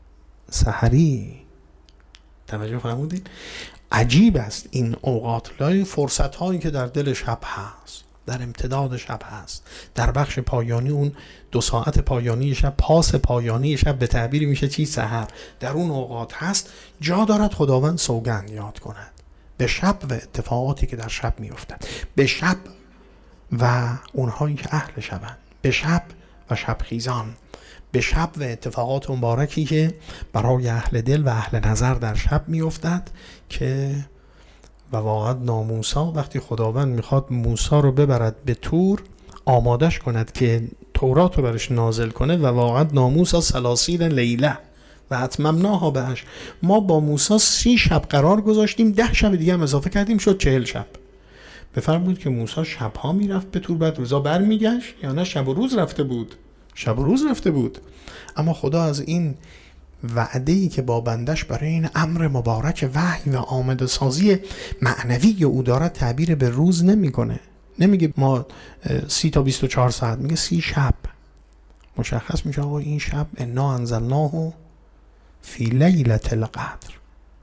سحری. توجه فرمودید؟ عجیب است این اوقات، لای فرصت هایی که در دل شب هست، در امتداد شب هست، در بخش پایانی، اون 2 ساعت پایانی شب، پاس پایانی شب به تعبیر میشه چی؟ سحر. در اون اوقات هست، جا دارد خداوند سوگند یاد کند به شب و اتفاقاتی که در شب میافتند، به شب و اونهایی که اهل شبند، به شب و شبخیزان، به شب و اتفاقات مبارکی که برای اهل دل و اهل نظر در شب میافتد. که و واقعا ناموسا وقتی خداوند میخواد موسی رو ببرد به طور، آمادش کند که تورات رو برش نازل کنه، و واقعا ناموسا 30 لیله و اتممناها بهش، ما با موسی 30 شب قرار گذاشتیم، 10 شب دیگه هم اضافه کردیم، شد 40 شب. بفرمایید که موسی شبها میرفت به طور، بعد روزا برمیگشت، یا نه شب و روز رفته بود؟ شب و روز رفته بود. اما خدا از این وعده‌ای که با بندش برای این امر مبارک وحی و آماده سازی معنوی او دارد تعبیر به روز نمیکنه. نمیگه ما 30 تا 24 ساعت، میگه 30 شب. مشخص میشه آقا این شب انا انزلناه فی لیلة القدر.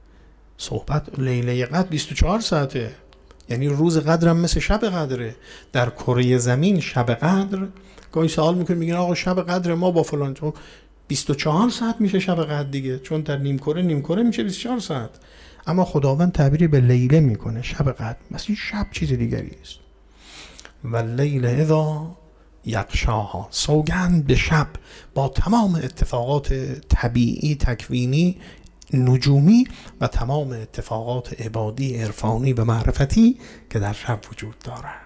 صحبت لیله قدر 24 ساعته، یعنی روز قدر هم مثل شب قدره. در کره زمین شب قدر، گاهی سوال میکنه میگن آقا شب قدر ما با فلان تو 24 ساعت میشه شب قدر دیگه، چون در نیم کره میشه 24 ساعت. اما خداوند تعبیری به لیله میکنه، شب قدر. مثلا شب چیز دیگری است. و لیل اذا یغشاها، سوگند به شب با تمام اتفاقات طبیعی، تکوینی، نجومی و تمام اتفاقات عبادی، عرفانی و معرفتی که در شب وجود دارد.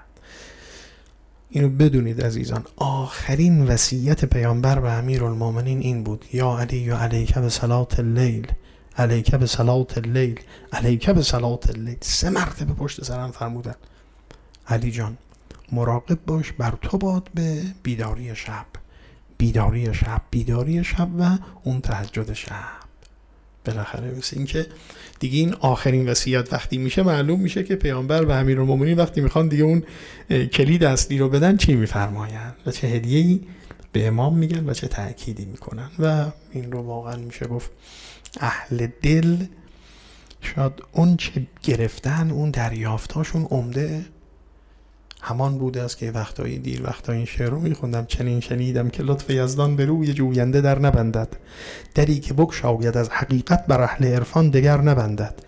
اینو بدونید عزیزان، آخرین وصیت پیامبر به امیرالمومنین این بود: یا علی و علیک بصلات اللیل، علیک بصلات اللیل، علیک بصلات اللیل. 3 مرتبه پشت سرم فرمودن علی جان مراقب باش، بر تو باد به بیداری شب، بیداری شب، بیداری شب و اون تهجد شب. بالاخره مثل این که دیگه این آخرین وصیت وقتی میشه، معلوم میشه که پیامبر و امیرالمومنین وقتی میخوان دیگه اون کلید اصلی رو بدن چی میفرمایند و چه هدیه‌ای به امام میگن و چه تأکیدی میکنن. و این رو واقعا میشه گفت اهل دل شاید اون چه گرفتن، اون دریافتاشون عمده همان بوده است که وقتایی دیر وقتا این شعر رو میخوندم: چنین شنیدم که لطف یزدان به روی جوینده در نبندد، دری که بگشاید از حقیقت بر اهل عرفان دگر نبندد.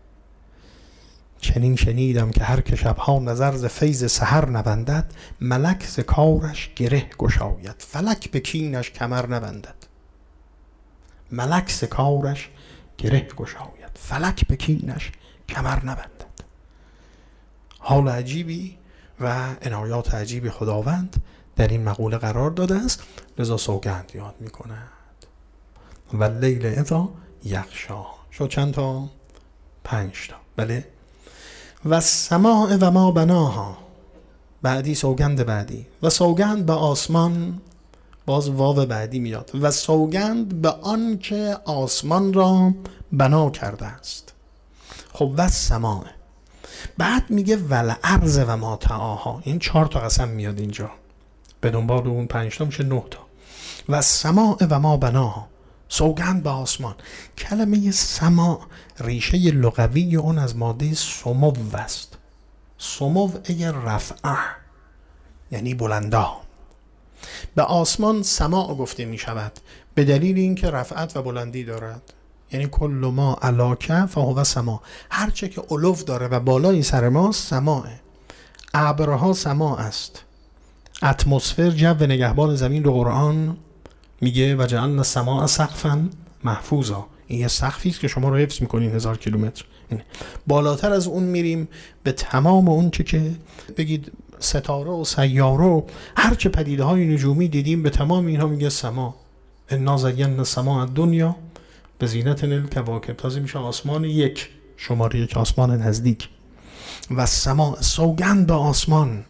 چنین شنیدم که هر که شبها نظر ز فیض سحر نبندد، ملک ز کارش گره گشاید فلک به کینش کمر نبندد. ملک ز کارش گره گشاید فلک به کینش کمر نبندد. حال عجیبی و عنایات عجیبی خداوند در این مقوله قرار داده است، لذا سوگند یاد می کند. و لیل اذا یغشا شد چند تا؟ 5 تا. بله. و السماء و ما بناها، بعدی سوگند بعدی، و سوگند به آسمان، باز واو بعدی میاد، و سوگند به آن که آسمان را بنا کرده است. خب و السماء، بعد میگه والارض و ما طحاها، این 4 تا قسم میاد اینجا به دنبال اون 5 تا میشه 9 تا. و السماء و ما بناها، سوگند به آسمان. کلمه سما ریشه لغوی اون از ماده سمو است. سمو ای رفعه، یعنی بلندا. به آسمان سما گفته می شود به دلیل اینکه رفعت و بلندی دارد. یعنی کل ما علاکه فهو سما، هرچه که علو داره و بالای سر ما سماه. ابرها سما است. اتمسفر، جو نگهبان زمین رو قرآن میگه و جعلنا السماء سقفا محفوظا، این یه سقفی است که شما رو حفظ میکنین 1000 کیلومتر. بالاتر از اون میریم به تمام اون چه که بگید ستاره و سیاره و هر چه پدیده های نجومی دیدیم، به تمام اینها میگه سما. انا زینا السماء الدنیا بزینة الکواکب. تازه میشه آسمان 1، شماره 1 آسمان نزدیک. و السماء، سوگند به آسمان.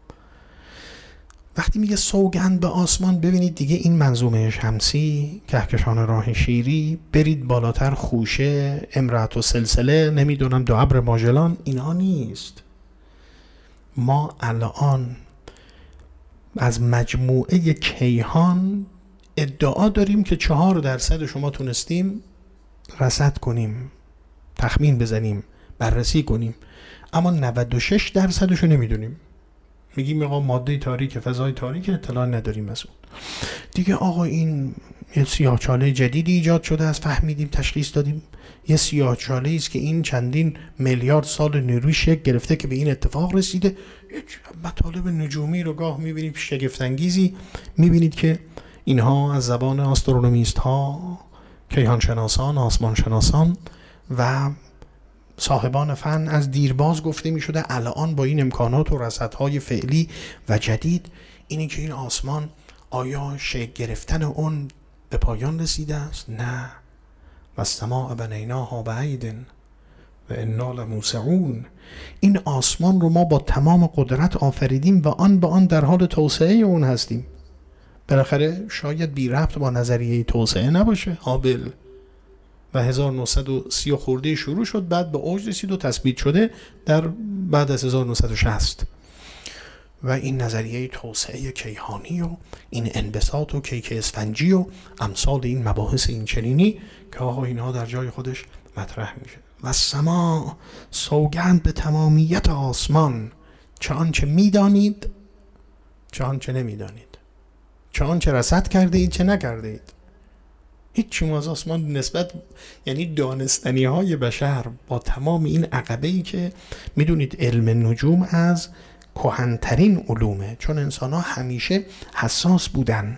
وقتی میگه سوگند به آسمان، ببینید دیگه این منظومه شمسی، کهکشان راه شیری، برید بالاتر، خوشه، امرأة و سلسله، نمیدونم 2 ابر ماجلان، اینها نیست. ما الان از مجموعه کیهان ادعا داریم که 4% شما تونستیم رصد کنیم، تخمین بزنیم، بررسی کنیم، اما 96% رو نمیدونیم. میگیم آقا ماده تاریک، فضای تاریک، اطلاع نداریم از اون. دیگه آقا این یه سیاهچاله جدیدی ایجاد شده است، فهمیدیم، تشخیص دادیم یه سیاهچاله است که این چندین میلیارد سال نیروی شکل گرفته که به این اتفاق رسیده. مطالب نجومی رو گاه میبینید شگفت انگیزی، میبینید که اینها از زبان آسترونومیست ها، کیهان شناسان، آسمان شناسان و صاحبان فن از دیرباز گفته می شده. الان با این امکانات و رصدهای فعلی و جدید، اینی که این آسمان آیا شکل گرفتن اون به پایان رسیده است؟ نه. و السماء بنیناها بعید و انا لموسعون. این آسمان رو ما با تمام قدرت آفریدیم و آن به آن در حال توسعه اون هستیم. بالاخره شاید بی ربط با نظریه توسعه نباشه. هابل و 1930 خورده شروع شد، بعد به اوج رسید و تثبیت شده در بعد از 1960. و این نظریه توسعه کیهانی و این انبساط و کیک اسفنجی و امثال این مباحث این چنینی که آقا اینها در جای خودش مطرح میشه. و سما، سوگند به تمامیت آسمان، چه آنچه میدانید، چه آنچه نمیدانید، چه آنچه رصد کرده اید، چه نکرده اید. هیچ چیز از آسمان نسبت، یعنی دانستنی های بشر با تمام این عقبه‌ای که میدونید علم نجوم از کهن‌ترین علومه، چون انسان ها همیشه حساس بودن،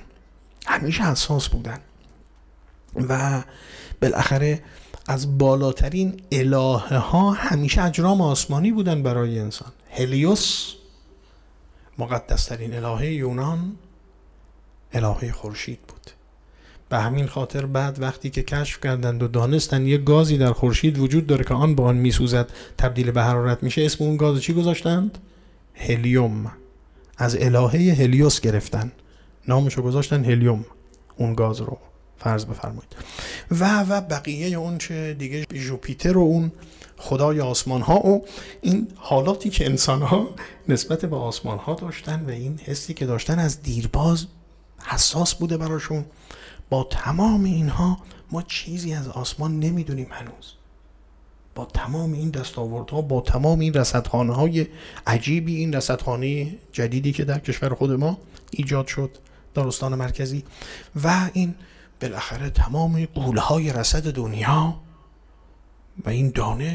و بالاخره از بالاترین الهه ها همیشه اجرام آسمانی بودن برای انسان. هلیوس مقدسترین الهه یونان الهه خورشید بود. به همین خاطر بعد وقتی که کشف کردند و دانستن یک گازی در خورشید وجود داره که آن با آن میسوزد، تبدیل به حرارت میشه، اسم اون گاز چی گذاشتند؟ هلیوم. از الهه هلیوس گرفتن، نامشو گذاشتن هلیوم، اون گاز رو فرض بفرمایید. و بقیه اون چه دیگه، ژوپیتر و اون خدای آسمان ها و این حالاتی که انسان ها نسبت به آسمان ها داشتن و این حسی که داشتن از دیرباز حساس بوده براشون. با تمام اینها ما چیزی از آسمان نمیدونیم هنوز. با تمام این دستاوردها، با تمام این رصدخانه‌های عجیبی، این رصدخانه جدیدی که در کشور خود ما ایجاد شد در استان مرکزی و این بالاخره تمام غول‌های رصد دنیا و این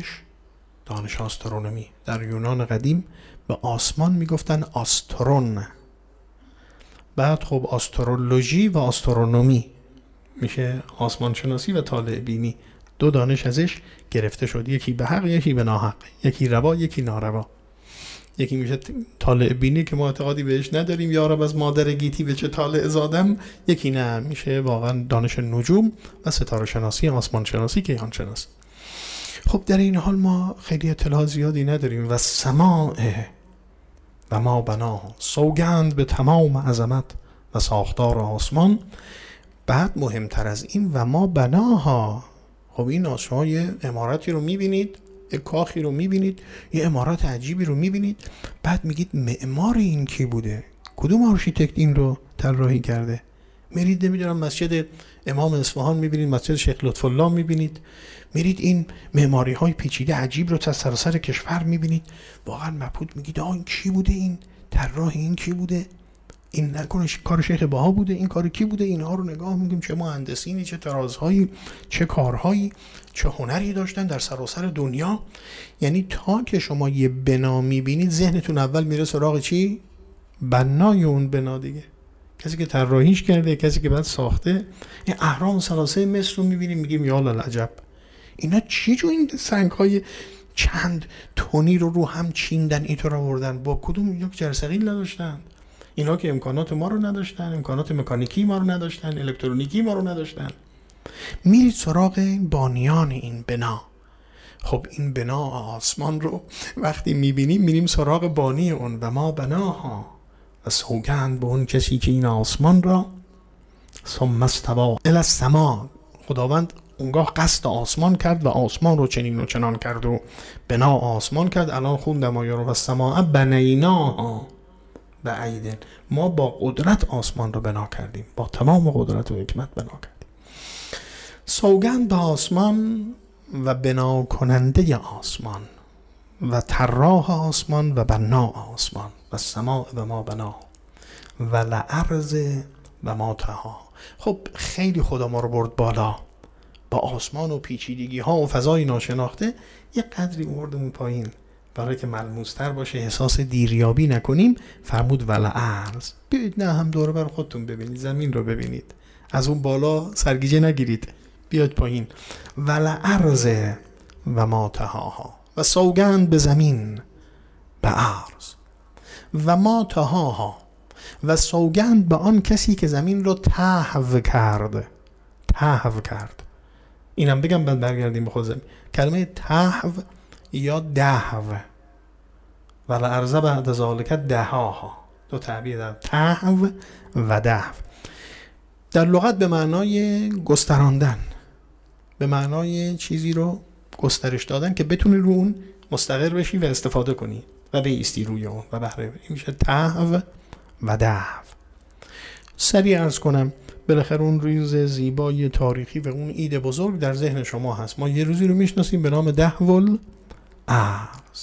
دانش آسترونومی. در یونان قدیم به آسمان میگفتن آسترون، بعد خب آسترولوژی و آسترونومی میشه آسمان شناسی و طالع بینی. دو دانش ازش گرفته شد، یکی به حق یکی به ناحق، یکی روا یکی ناروا. یکی میشه طالع بینی که ما اعتقادی بهش نداریم، یا رب از مادر گیتی به چه طالع زادم. یکی نه، میشه واقعا دانش نجوم و ستاره شناسی، آسمان شناسی، کیهان شناسی. خب در این حال ما خیلی اطلاع زیادی نداریم. و سماع و ما بناه، سوگند به تمام عظمت و ساختار آسمان. بعد مهمتر از این و ما بناها، خب این شما یه عمارتی رو میبینید، یه کاخی رو میبینید، یه عمارت عجیبی رو میبینید، بعد میگید معمار این کی بوده؟ کدوم آرشیتکت این رو طراحی کرده؟ میرید نمیدونم مسجد امام اصفهان میبینید، مسجد شیخ لطف الله میبینید، میرید این معماری های پیچیده عجیب رو تا سراسر کشور میبینید، واقعا مبهوت میگید این کی بوده؟ این طراح این کی بوده؟ این نکنه کار شیخ بها بوده؟ این کار کی بوده؟ اینها رو نگاه میکنیم، چه مهندسینی، چه طرازهایی، چه کارهایی، چه هنری داشتن در سراسر دنیا. یعنی تا که شما یه بنا میبینید ذهنتون اول میره سراغ چی؟ بنای اون بنا دیگه، کسی که طراحیش کرده، کسی که بعد ساخته. این اهرام ثلاثه مصر رو میبینیم میگیم یا للعجب، اینا چی جو این سنگ‌های چند تونی رو هم چیندن، اینطور آوردن؟ با کدوم یک جرثقیل نداشتن؟ اینا که امکانات ما رو نداشتن، امکانات مکانیکی ما رو نداشتن، الکترونیکی ما رو نداشتن. میرید سراغ بانیان این بنا. خب این بنا آسمان رو وقتی میبینیم میریم سراغ بانی اون. و ما بناها، و سوگند به اون کسی که این آسمان را ثم استوی الی السما، خداوند اونگاه قصد آسمان کرد و آسمان رو چنین و چنان کرد و بنا آسمان کرد. الان خوندم آیه رو، و السماء بنیناها بعیدن، ما با قدرت آسمان رو بنا کردیم، با تمام قدرت و حکمت بنا کردیم. سوگند به آسمان و بنا کننده آسمان و طراح آسمان و بنا آسمان. و السماء و ما بنا و الارض و ما طحاها. خب خیلی خدا ما رو برد بالا با آسمان و پیچیدگی ها و فضای ناشناخته، یه قدری بردمون پایین برای که ملموس‌تر باشه، احساس دیریابی نکنیم. فرمود والارض، بیایید نه هم دور بر خودتون ببینید، زمین رو ببینید، از اون بالا سرگیجه نگیرید، بیاید پایین. والارض و ما طحاها، و سوگند به زمین، به ارض. و ما طحاها، و سوگند به آن کسی که زمین رو تهو کرد. تهو کرد، اینم بگم بعد برگردیم به خود زمین. کلمه تهو یا دهو، والارض بعد ذالک دهاها، دو تعبیر در تهو و دهو. در لغت به معنای گستراندن، به معنای چیزی رو گسترش دادن که بتونی رو اون مستقر بشی و استفاده کنی و بایستی روی اون و بهره بری. این میشه تهو و دهو. سریع عرض کنم، بالاخره اون روز زیبای تاریخی و اون عید بزرگ در ذهن شما هست. ما یه روزی رو میشناسیم به نام دهول ارز.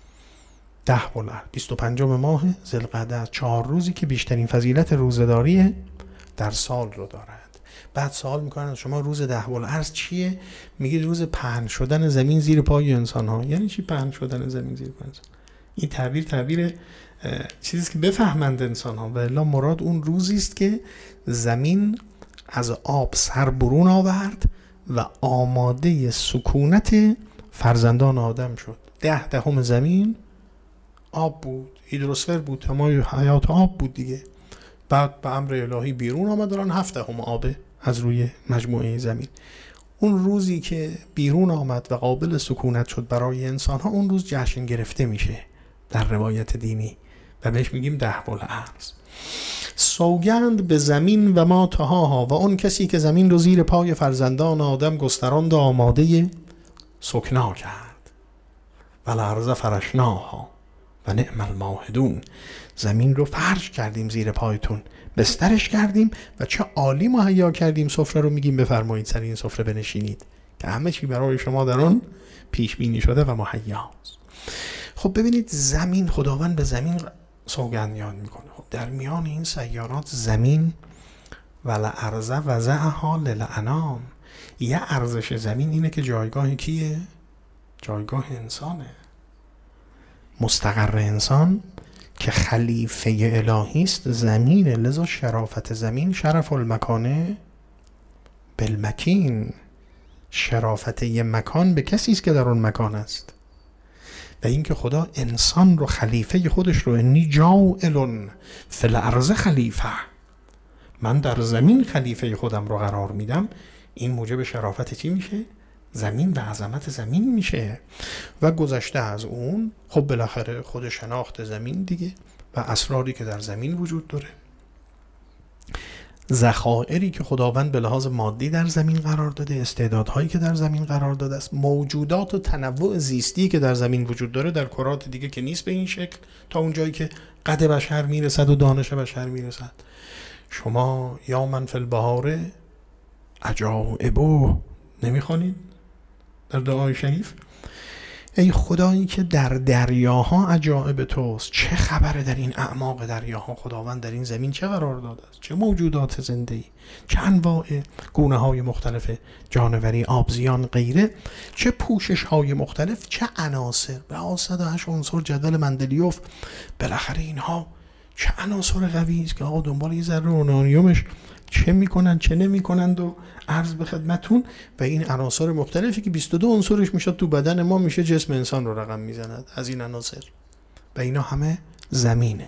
25 ماه ذوالقعده، 4 روزی که بیشترین فضیلت روزداری در سال رو دارد. بعد سوال میکنن شما روز دهول ارز چیه؟ میگید روز پهن شدن زمین زیر پای انسان ها. یعنی چی پهن شدن زمین زیر پای انسان؟ این تعبیر چیزی که بفهمند انسان ها، و الا مراد اون روزی است که زمین از آب سر برون آورد و آماده سکونت فرزندان آدم شد. 10 زمین آب بود، هیدروسفر بود، تمام حیات آب بود دیگه. بعد به امر الهی بیرون آمد، دارن 7 آبه از روی مجموعه زمین. اون روزی که بیرون آمد و قابل سکونت شد برای انسان ها، اون روز جشن گرفته میشه در روایت دینی و بهش میگیم دهول ارز. سوگند به زمین و ما طحاها، و اون کسی که زمین رو زیر پای فرزندان آدم گستراند و آماده سکنا کرد. و الارض فرشناها و نعم الماهدون، زمین رو فرش کردیم زیر پایتون، بسترش کردیم و چه عالی مهیا کردیم. سفره رو میگیم بفرمایید سر این سفره بنشینید که همه چی برای شما در اون پیش بینی شده و مهیاست. خب ببینید زمین، خداوند به زمین سوگند یاد میکنه. خب در میان این سیارات زمین والارض وضعها للانام، یه ارزش زمین اینه که جایگاه کیه؟ جایگاه انسانه. مستقر انسان که خلیفه الهی است زمینه، لذا شرافت زمین شرف المکانه بالمکین، شرافت یه مکان به کسی است که در اون مکان است. و اینکه خدا انسان رو خلیفه خودش رو، انی جاعل فی الارض خلیفه، من در زمین خلیفه خودم رو قرار میدم، این موجب شرافت چی میشه؟ زمین و عظمت زمین میشه. و گذشته از اون خب بالاخره خود شناخت زمین دیگه و اسراری که در زمین وجود داره، ذخایری که خداوند به لحاظ مادی در زمین قرار داده، استعدادهایی که در زمین قرار داده است، موجودات و تنوع زیستی که در زمین وجود داره در کرات دیگه که نیست به این شکل، تا اونجایی که قد بشر میرسد و دانش بشر میرسد. شما یا من فی البحار عجائبه نمیخوانید در دعای شریف؟ ای خدایی که در دریاها عجائب توست، چه خبره در این اعماق دریاها خداوند در این زمین چه قرار داده است، چه موجودات زنده‌ای، چه انواع گونه های مختلف جانوری، آبزیان، غیره، چه پوشش های مختلف، چه عناصر، به 108 عنصر جدول مندلیوف، بالاخره اینها چه عناصر قوی است که آقا دنبال یه ذره اورانیومش چه میکنن چه نمیکنند و عرض به خدمتون. و این عناصر مختلفی که 22 عنصرش میشه تو بدن ما میشه جسم انسان رو رقم میزند از این عناصر، و اینا همه زمینه.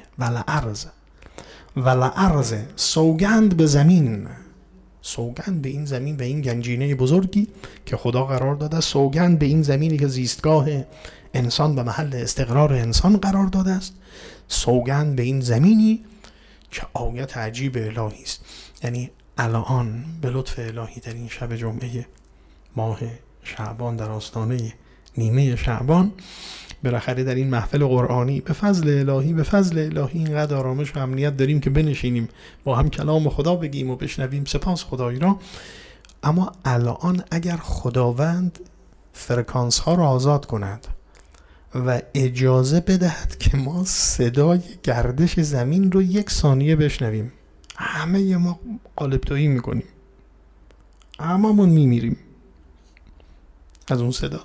والارض سوگند به زمین، سوگند به این زمین و این گنجینه بزرگی که خدا قرار داده، سوگند به این زمینی که زیستگاه انسان و محل استقرار انسان قرار داده است، سوگند به این زمینی که آیت عجیب الهی است. یعنی الان به لطف الهی در این شب جمعه ماه شعبان در آستانه نیمه شعبان، بالاخره در این محفل قرآنی به فضل الهی اینقدر آرامش و امنیت داریم که بنشینیم با هم کلام خدا بگیم و بشنویم، سپاس خدایی را. اما الان اگر خداوند فرکانس ها را آزاد کند و اجازه بدهد که ما صدای گردش زمین رو 1 ثانیه بشنویم، همه ما قالب تویی میکنیم، هممون میمیریم از اون صدا.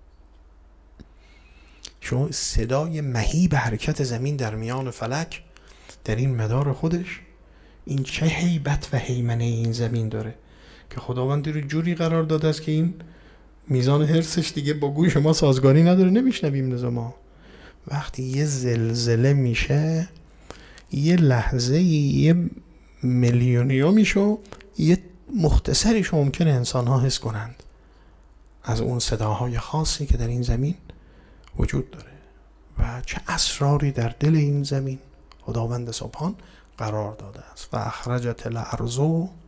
شما صدای مهیب حرکت زمین در میان فلک در این مدار خودش، این چه هیبت و هیمنه این زمین داره که خداوند رو جوری قرار داده است که این میزان هرسش دیگه با گوش ما سازگاری نداره، نمیشنویم. نظام وقتی یه زلزله میشه، یه لحظه یه میلیونیومیشو یه مختصریشو ممکنه انسان ها حس کنند از اون صداهای خاصی که در این زمین وجود داره و چه اسراری در دل این زمین خداوند سبحان قرار داده است. و اخرجت الارض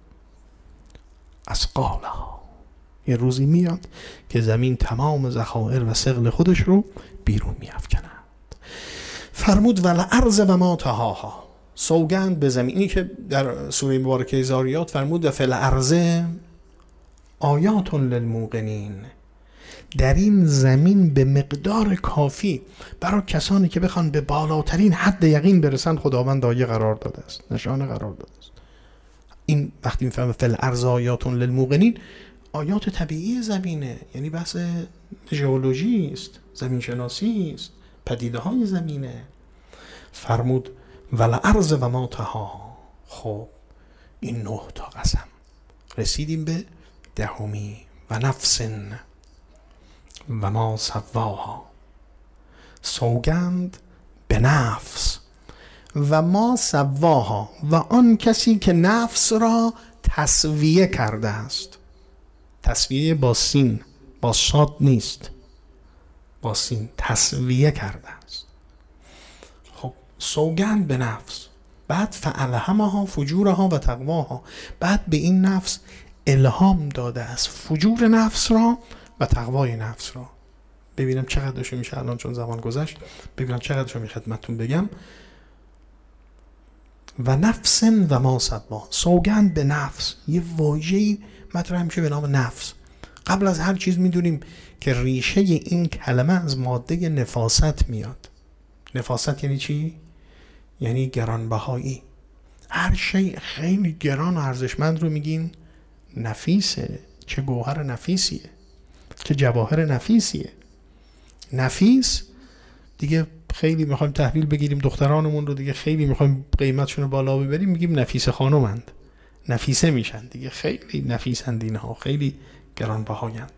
اثقالها، یه روزی میاد که زمین تمام ذخایر و ثقل خودش رو بیرون میافکند. فرمود والارض و ما طحاها، سوگند به زمین. اینی که در سوره مبارکه زاریات فرمود فی الارض آیات للموقنین، در این زمین به مقدار کافی برای کسانی که بخوان به بالاترین حد یقین برسن خداوند آیه قرار داده است، نشانه قرار داده است. این وقتی میفهمه فی الارض آیات للموقنین، آیات طبیعی زمینه، یعنی بحث ژئولوژی است، زمین شناسی است، پدیده های زمینه. فرمود والارض و ما طحاها. خب این 9 تا قسم، رسیدیم به 10می و نفس و ما سواها، سوگند به نفس و ما سواها و آن کسی که نفس را تسویه کرده است. تسویه با سین، با صاد نیست، با سین، تسویه کرده است. خب سوگند به نفس، بعد فالهمها فجورها و تقواها، بعد به این نفس الهام داده است فجور نفس را و تقوای نفس را. ببینم چقدرشو میشه الان چون زمان گذشت، ببینم چقدرشو می خدمتتون بگم. و نفس و ما سوا، سوگند به نفس، یه واژه‌ای مطرح میشه به نام نفس. قبل از هر چیز میدونیم که ریشه این کلمه از ماده نفاست میاد. نفاست یعنی چی؟ یعنی گرانبهایی. هر شی خیلی گران و ارزشمند رو میگین نفیسه. چه گوهر نفیسیه، چه جواهر نفیسیه. نفیس دیگه خیلی میخوایم تحویل بگیریم دخترانمون رو، دیگه خیلی میخوایم قیمتشون رو بالا ببریم، میگیم نفیسه خانومند، نفیسه میشن دیگه، خیلی نفیسند اینها، خیلی گرانبهایند.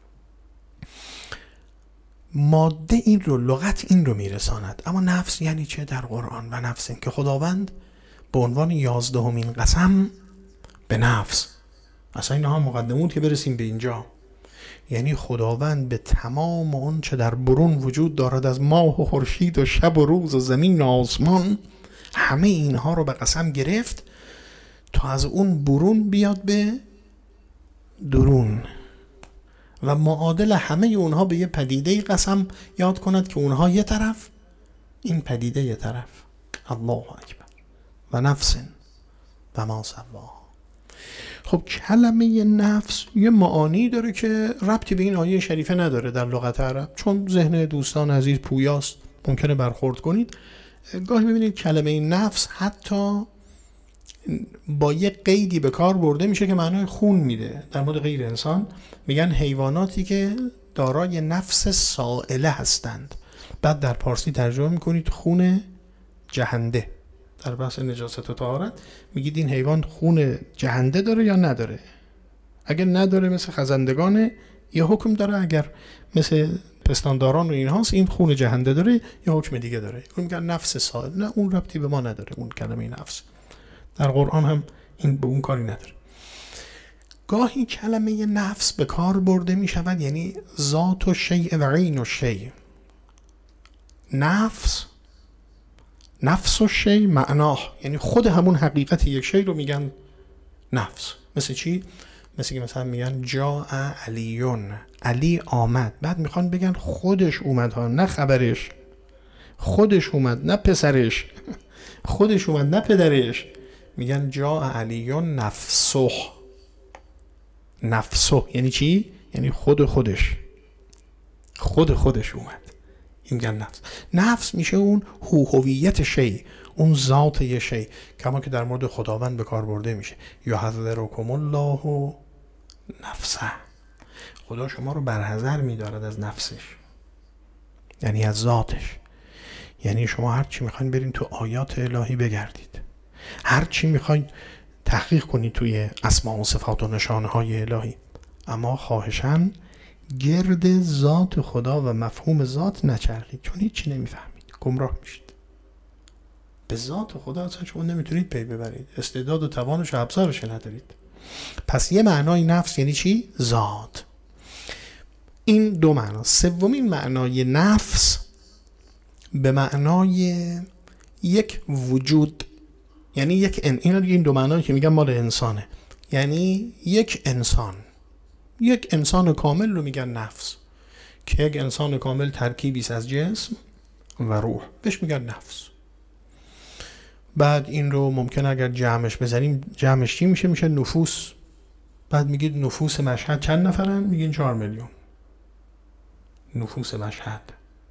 ماده این رو، لغت این رو میرساند. اما نفس یعنی چه در قرآن؟ و نفس این که خداوند به عنوان 11مین قسم به نفس، اصلا اینها مقدمون که برسیم به اینجا، یعنی خداوند به تمام اون چه در برون وجود دارد از ماه و خورشید و شب و روز و زمین و آسمان، همه اینها رو به قسم گرفت تا از اون برون بیاد به درون و معادل همه اونها به یه پدیده قسم یاد کند که اونها یه طرف، این پدیده یه طرف. الله اکبر. و نفس و ما سواها. خب کلمه نفس یه معانی داره که ربطی به این آیه شریفه نداره در لغت عرب، چون ذهن دوستان عزیز پویاست، ممکنه برخورد کنید. گاهی ببینید کلمه نفس حتی با یه قیدی به کار برده میشه که معنای خون میده. در مورد غیر انسان میگن حیواناتی که دارای نفس سائله هستند. بعد در پارسی ترجمه میکنید خون جهنده. در بحث نجاست و طهارت میگید این حیوان خون جهنده داره یا نداره. اگر نداره مثل خزندگان یه حکم داره، اگر مثل پستانداران و اینهاست این خون جهنده داره یه حکم دیگه داره. اون میگن نفس سائل. نه، اون ربطی به ما نداره. اون کلمه نفس در قرآن هم این به اون کاری نداره. گاهی کلمه نفس به کار برده می شود یعنی ذات و شیء و عین و شیء. نفس و شیء معناه، یعنی خود همون حقیقت یک شی رو میگن نفس. مثل چی؟ مثل که مثلا میگن جاء علیون، علی آمد. بعد میخوان بگن خودش اومد ها، نه خبرش. خودش اومد، نه پسرش. خودش اومد، نه پدرش. میگن جاء علیون نفسه. نفسه یعنی چی؟ یعنی خودش اومد. این میگن نفس. نفس میشه اون هویت شی، اون ذات یه شی، کما که در مورد خداوند به کار برده میشه. یحذرکم الله نفسه. خدا شما رو برحذر میدارد از نفسش، یعنی از ذاتش. یعنی شما هر چی میخواین برین تو آیات الهی بگردید، هر چی میخواین تحقیق کنید توی اسماء و صفات و نشانه های الهی، اما خواهشاً گرد ذات خدا و مفهوم ذات نچرخید، چون هیچی نمیفهمید، گمراه میشید. به ذات خدا اصلا شما نمیتونید پی ببرید، استعداد و توانش و ابزارش ندارید. پس یه معنای نفس یعنی چی؟ ذات. این دو معنا. سومین معنای نفس به معنای یک وجود، یعنی یک این دو معنایی که میگم مال انسانه، یعنی یک انسان کامل رو میگن نفس، که یک انسان کامل ترکیبی است از جسم و روح، بهش میگن نفس. بعد این رو ممکن اگر جمعش بزنیم، جمعش چی میشه؟ میشه نفوس. بعد میگید نفوس مشهد چند نفرن؟ میگین 4 میلیون. نفوس مشهد،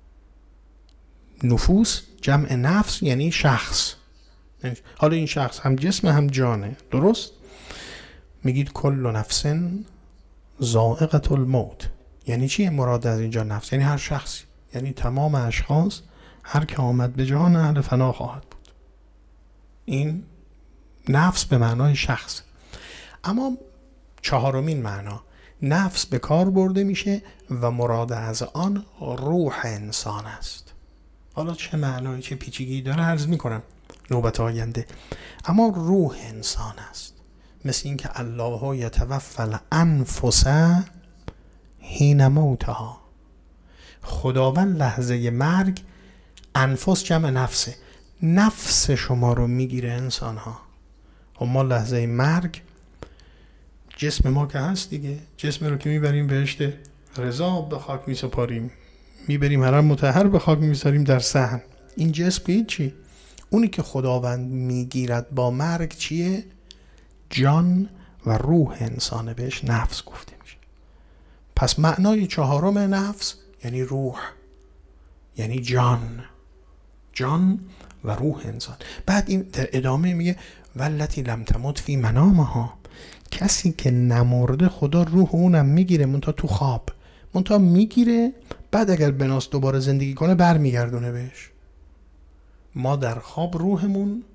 نفوس جمع نفس یعنی شخص. حالا این شخص هم جسم هم جانه، درست؟ میگید کل نفس ذائقة الموت. یعنی چی مراد از اینجا نفس؟ یعنی هر شخصی، یعنی تمام اشخاص، هر که آمد به جهان اهل فنا خواهد بود. این نفس به معنای شخص. اما چهارمین معنا، نفس به کار برده میشه و مراد از آن روح انسان است. حالا چه معنایی، چه پیچیدگی داره عرض میکنم نوبت آینده، اما روح انسان است. مثل این که الله یتوفی الانفس حین موتها، خداوند لحظه مرگ، انفس جمع نفسه، نفس شما رو میگیره انسان ها. و ما لحظه مرگ جسم ما که هست دیگه، جسم رو که میبریم بهشت رضا به خاک میسپاریم، میبریم حرم مطهر به خاک میسپاریم در صحن. این جسم که چی؟ اونی که خداوند میگیرد با مرگ چیه؟ جان و روح انسانه، بهش نفس گفته میشه. پس معنای چهارم نفس یعنی روح، یعنی جان و روح انسان. بعد این در ادامه میگه والتی لم تمت فی منامها، کسی که نمرده خدا روح اونم میگیره، منتها تو خواب، منتها میگیره، بعد اگر بناس دوباره زندگی کنه برمیگردونه بهش. ما در خواب روحمون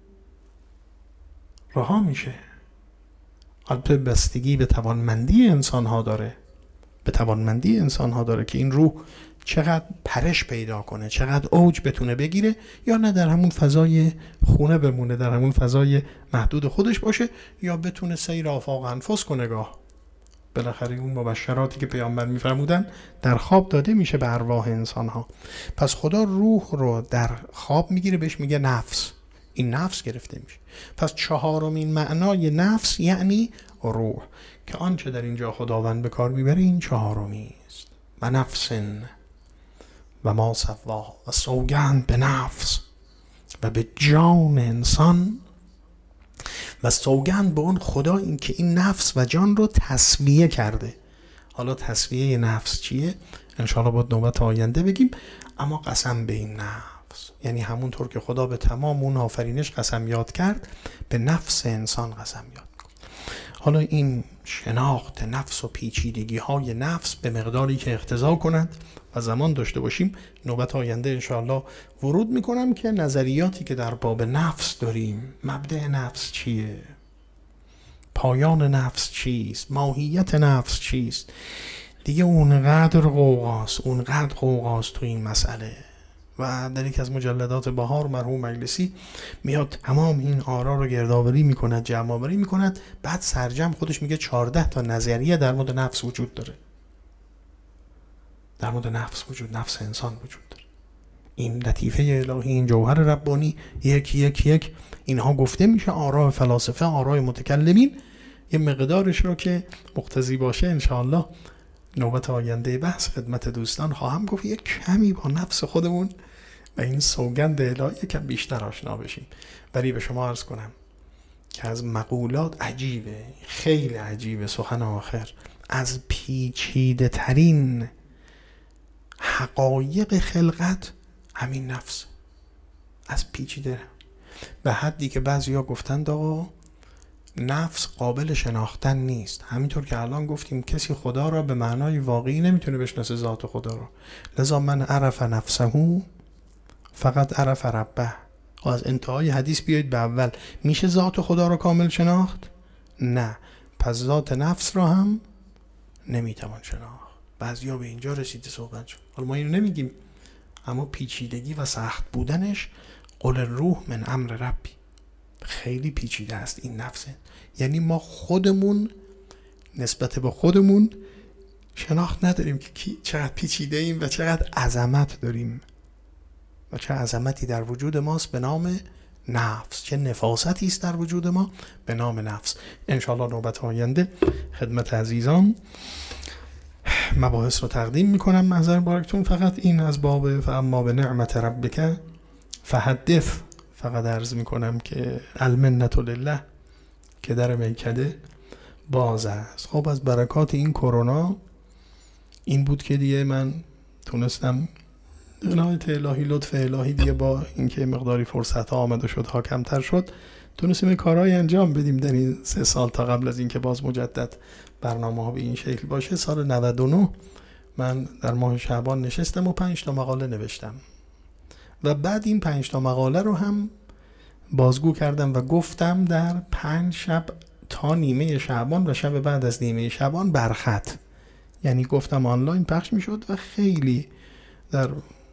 رها میشه. البته بستگی به توانمندی انسان ها داره، که این روح چقدر پرش پیدا کنه، چقدر اوج بتونه بگیره، یا نه در همون فضای خونه بمونه، در همون فضای محدود خودش باشه، یا بتونه سیر آفاق انفس کنه. گاه بالاخره اون مبشراتی که پیامبر میفرمودن در خواب داده میشه به ارواح انسان ها. پس خدا روح رو در خواب میگیره، بهش میگه نفس. این نفس گرفته میشه. پس چهارمین معنای نفس یعنی روح، که آنچه در اینجا خداوند به کار میبره این چهارمی است. و نفس و ما سوا، و سوگند به نفس و به جان انسان، و سوگند به اون خدا این که این نفس و جان رو تسویه کرده. حالا تسویه نفس چیه؟ انشاءالله باید نوبت آینده بگیم. اما قسم به این نفس یعنی همونطور که خدا به تمام اون آفرینش قسم یاد کرد، به نفس انسان قسم یاد کرد. حالا این شناخت نفس و پیچیدگی های نفس به مقداری که اقتضا کند و زمان داشته باشیم، نوبت آینده انشاءالله ورود میکنم که نظریاتی که در باب نفس داریم، مبدأ نفس چیه، پایان نفس چیست، ماهیت نفس چیست، دیگه اونقدر قوقاست تو این مسئله. و در یکی از مجلدات بهار مرحوم مجلسی میاد تمام این آرا رو گردآوری میکند، جمع آوری میکند، بعد سرجم خودش میگه 14 تا نظریه در مورد نفس وجود داره، در مورد نفس انسان وجود داره. این لطیفه الهی، این جوهر ربانی یک اینها گفته میشه، آراء فلاسفه، آراء متکلمین، یه مقدارش رو که مقتضی باشه انشاءالله نوبت آینده بحث خدمت دوستان خواهم گفت. یک کمی با نفس خودمون و این سوگند الهی یکم بیشتر آشنا بشیم. ولی به شما عرض کنم که از مقولات عجیبه، خیلی عجیبه، سخن آخر از پیچیده ترین حقایق خلقت همین نفس، از پیچیده به حدی که بعضیا گفتند آقا نفس قابل شناختن نیست. همینطور که الان گفتیم کسی خدا را به معنای واقعی نمیتونه بشناسه، ذات خدا را، لذا من عرف نفسه فقط عرف ربه. از انتهای حدیث بیایید به اول، میشه ذات خدا را کامل شناخت؟ نه، پس ذات نفس را هم نمیتوان شناخت. بعضیا به اینجا رسیده صحبت شد. حالا ما اینو نمیگیم، اما پیچیدگی و سخت بودنش، قل الروح من امر ربی، خیلی پیچیده است این نفسه. یعنی ما خودمون نسبت به خودمون شناخت نداریم که چقدر پیچیده ایم و چقدر عظمت داریم و چه عظمتی در وجود ماست به نام نفس، چه نفاستی است در وجود ما به نام نفس. انشاءالله نوبت آینده خدمت عزیزان مباحث رو تقدیم میکنم محضر بارکتون. فقط این از باب فاما به نعمت ربک فحدث فقط عرض میکنم که المنت لله که در میکده باز است. خب از برکات این کرونا این بود که دیگه من تونستم عنایت الهی، لطف الهی، دیگه با اینکه مقداری فرصت ها آمده شد ها کمتر شد، تونستیم کارهای انجام بدیم در این 3 سال تا قبل از اینکه باز مجدد برنامه ها به این شکل باشه. سال 99 من در ماه شعبان نشستم و 5 تا مقاله نوشتم و بعد این 5 تا مقاله رو هم بازگو کردم و گفتم در 5 شب تا نیمه شعبان و شب بعد از نیمه شعبان برخط، یعنی گفتم آنلاین پخش می شد و خیلی در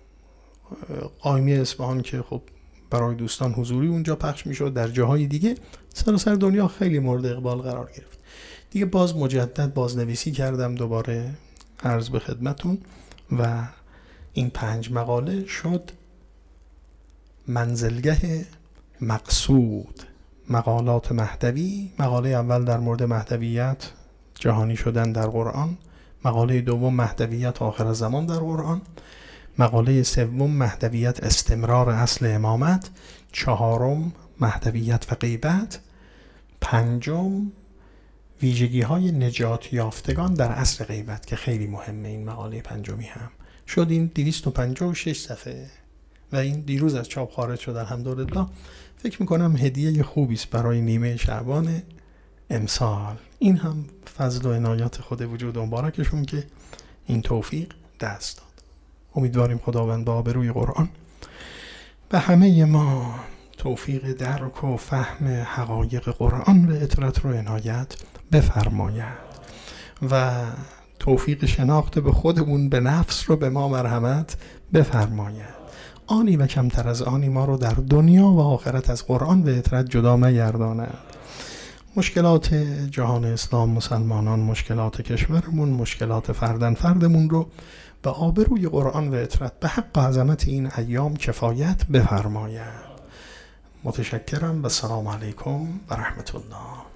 قائمه اصفهان که خب برای دوستان حضوری اونجا پخش می شد، در جاهای دیگه سراسر دنیا خیلی مورد اقبال قرار گرفت. دیگه باز مجدد بازنویسی کردم دوباره عرض به خدمتون و این 5 مقاله شد منزلگاه مقصود مقالات مهدوی. مقاله اول در مورد مهدویت، جهانی شدن در قرآن. مقاله دوم مهدویت آخر زمان در قرآن. مقاله سوم مهدویت استمرار اصل امامت. 4 مهدویت و غیبت. 5 ویژگی های نجات یافتگان در عصر غیبت که خیلی مهمه. این مقاله 5 هم شد، این 256 صفحه و این دیروز از چاپ خارج شد الحمدلله. فکر میکنم هدیه خوبی است برای نیمه شعبان امسال. این هم فضل و عنایت خود وجود مبارکشون که این توفیق دست داد. امیدواریم خداوند با آبروی قرآن به همه ما توفیق درک و فهم حقایق قرآن و اطرت رو عنایت بفرماید و توفیق شناخت به خودمون، به نفس رو به ما مرحمت بفرماید. آنی و کمتر از آنی ما رو در دنیا و آخرت از قرآن و اطرت جدا مگرداند. مشکلات جهان اسلام، مسلمانان، مشکلات کشورمون، مشکلات فردمون رو به آبروی قرآن و اطرت به حق عظمت این ایام کفایت بفرماید. متشکرم و سلام علیکم و رحمت الله.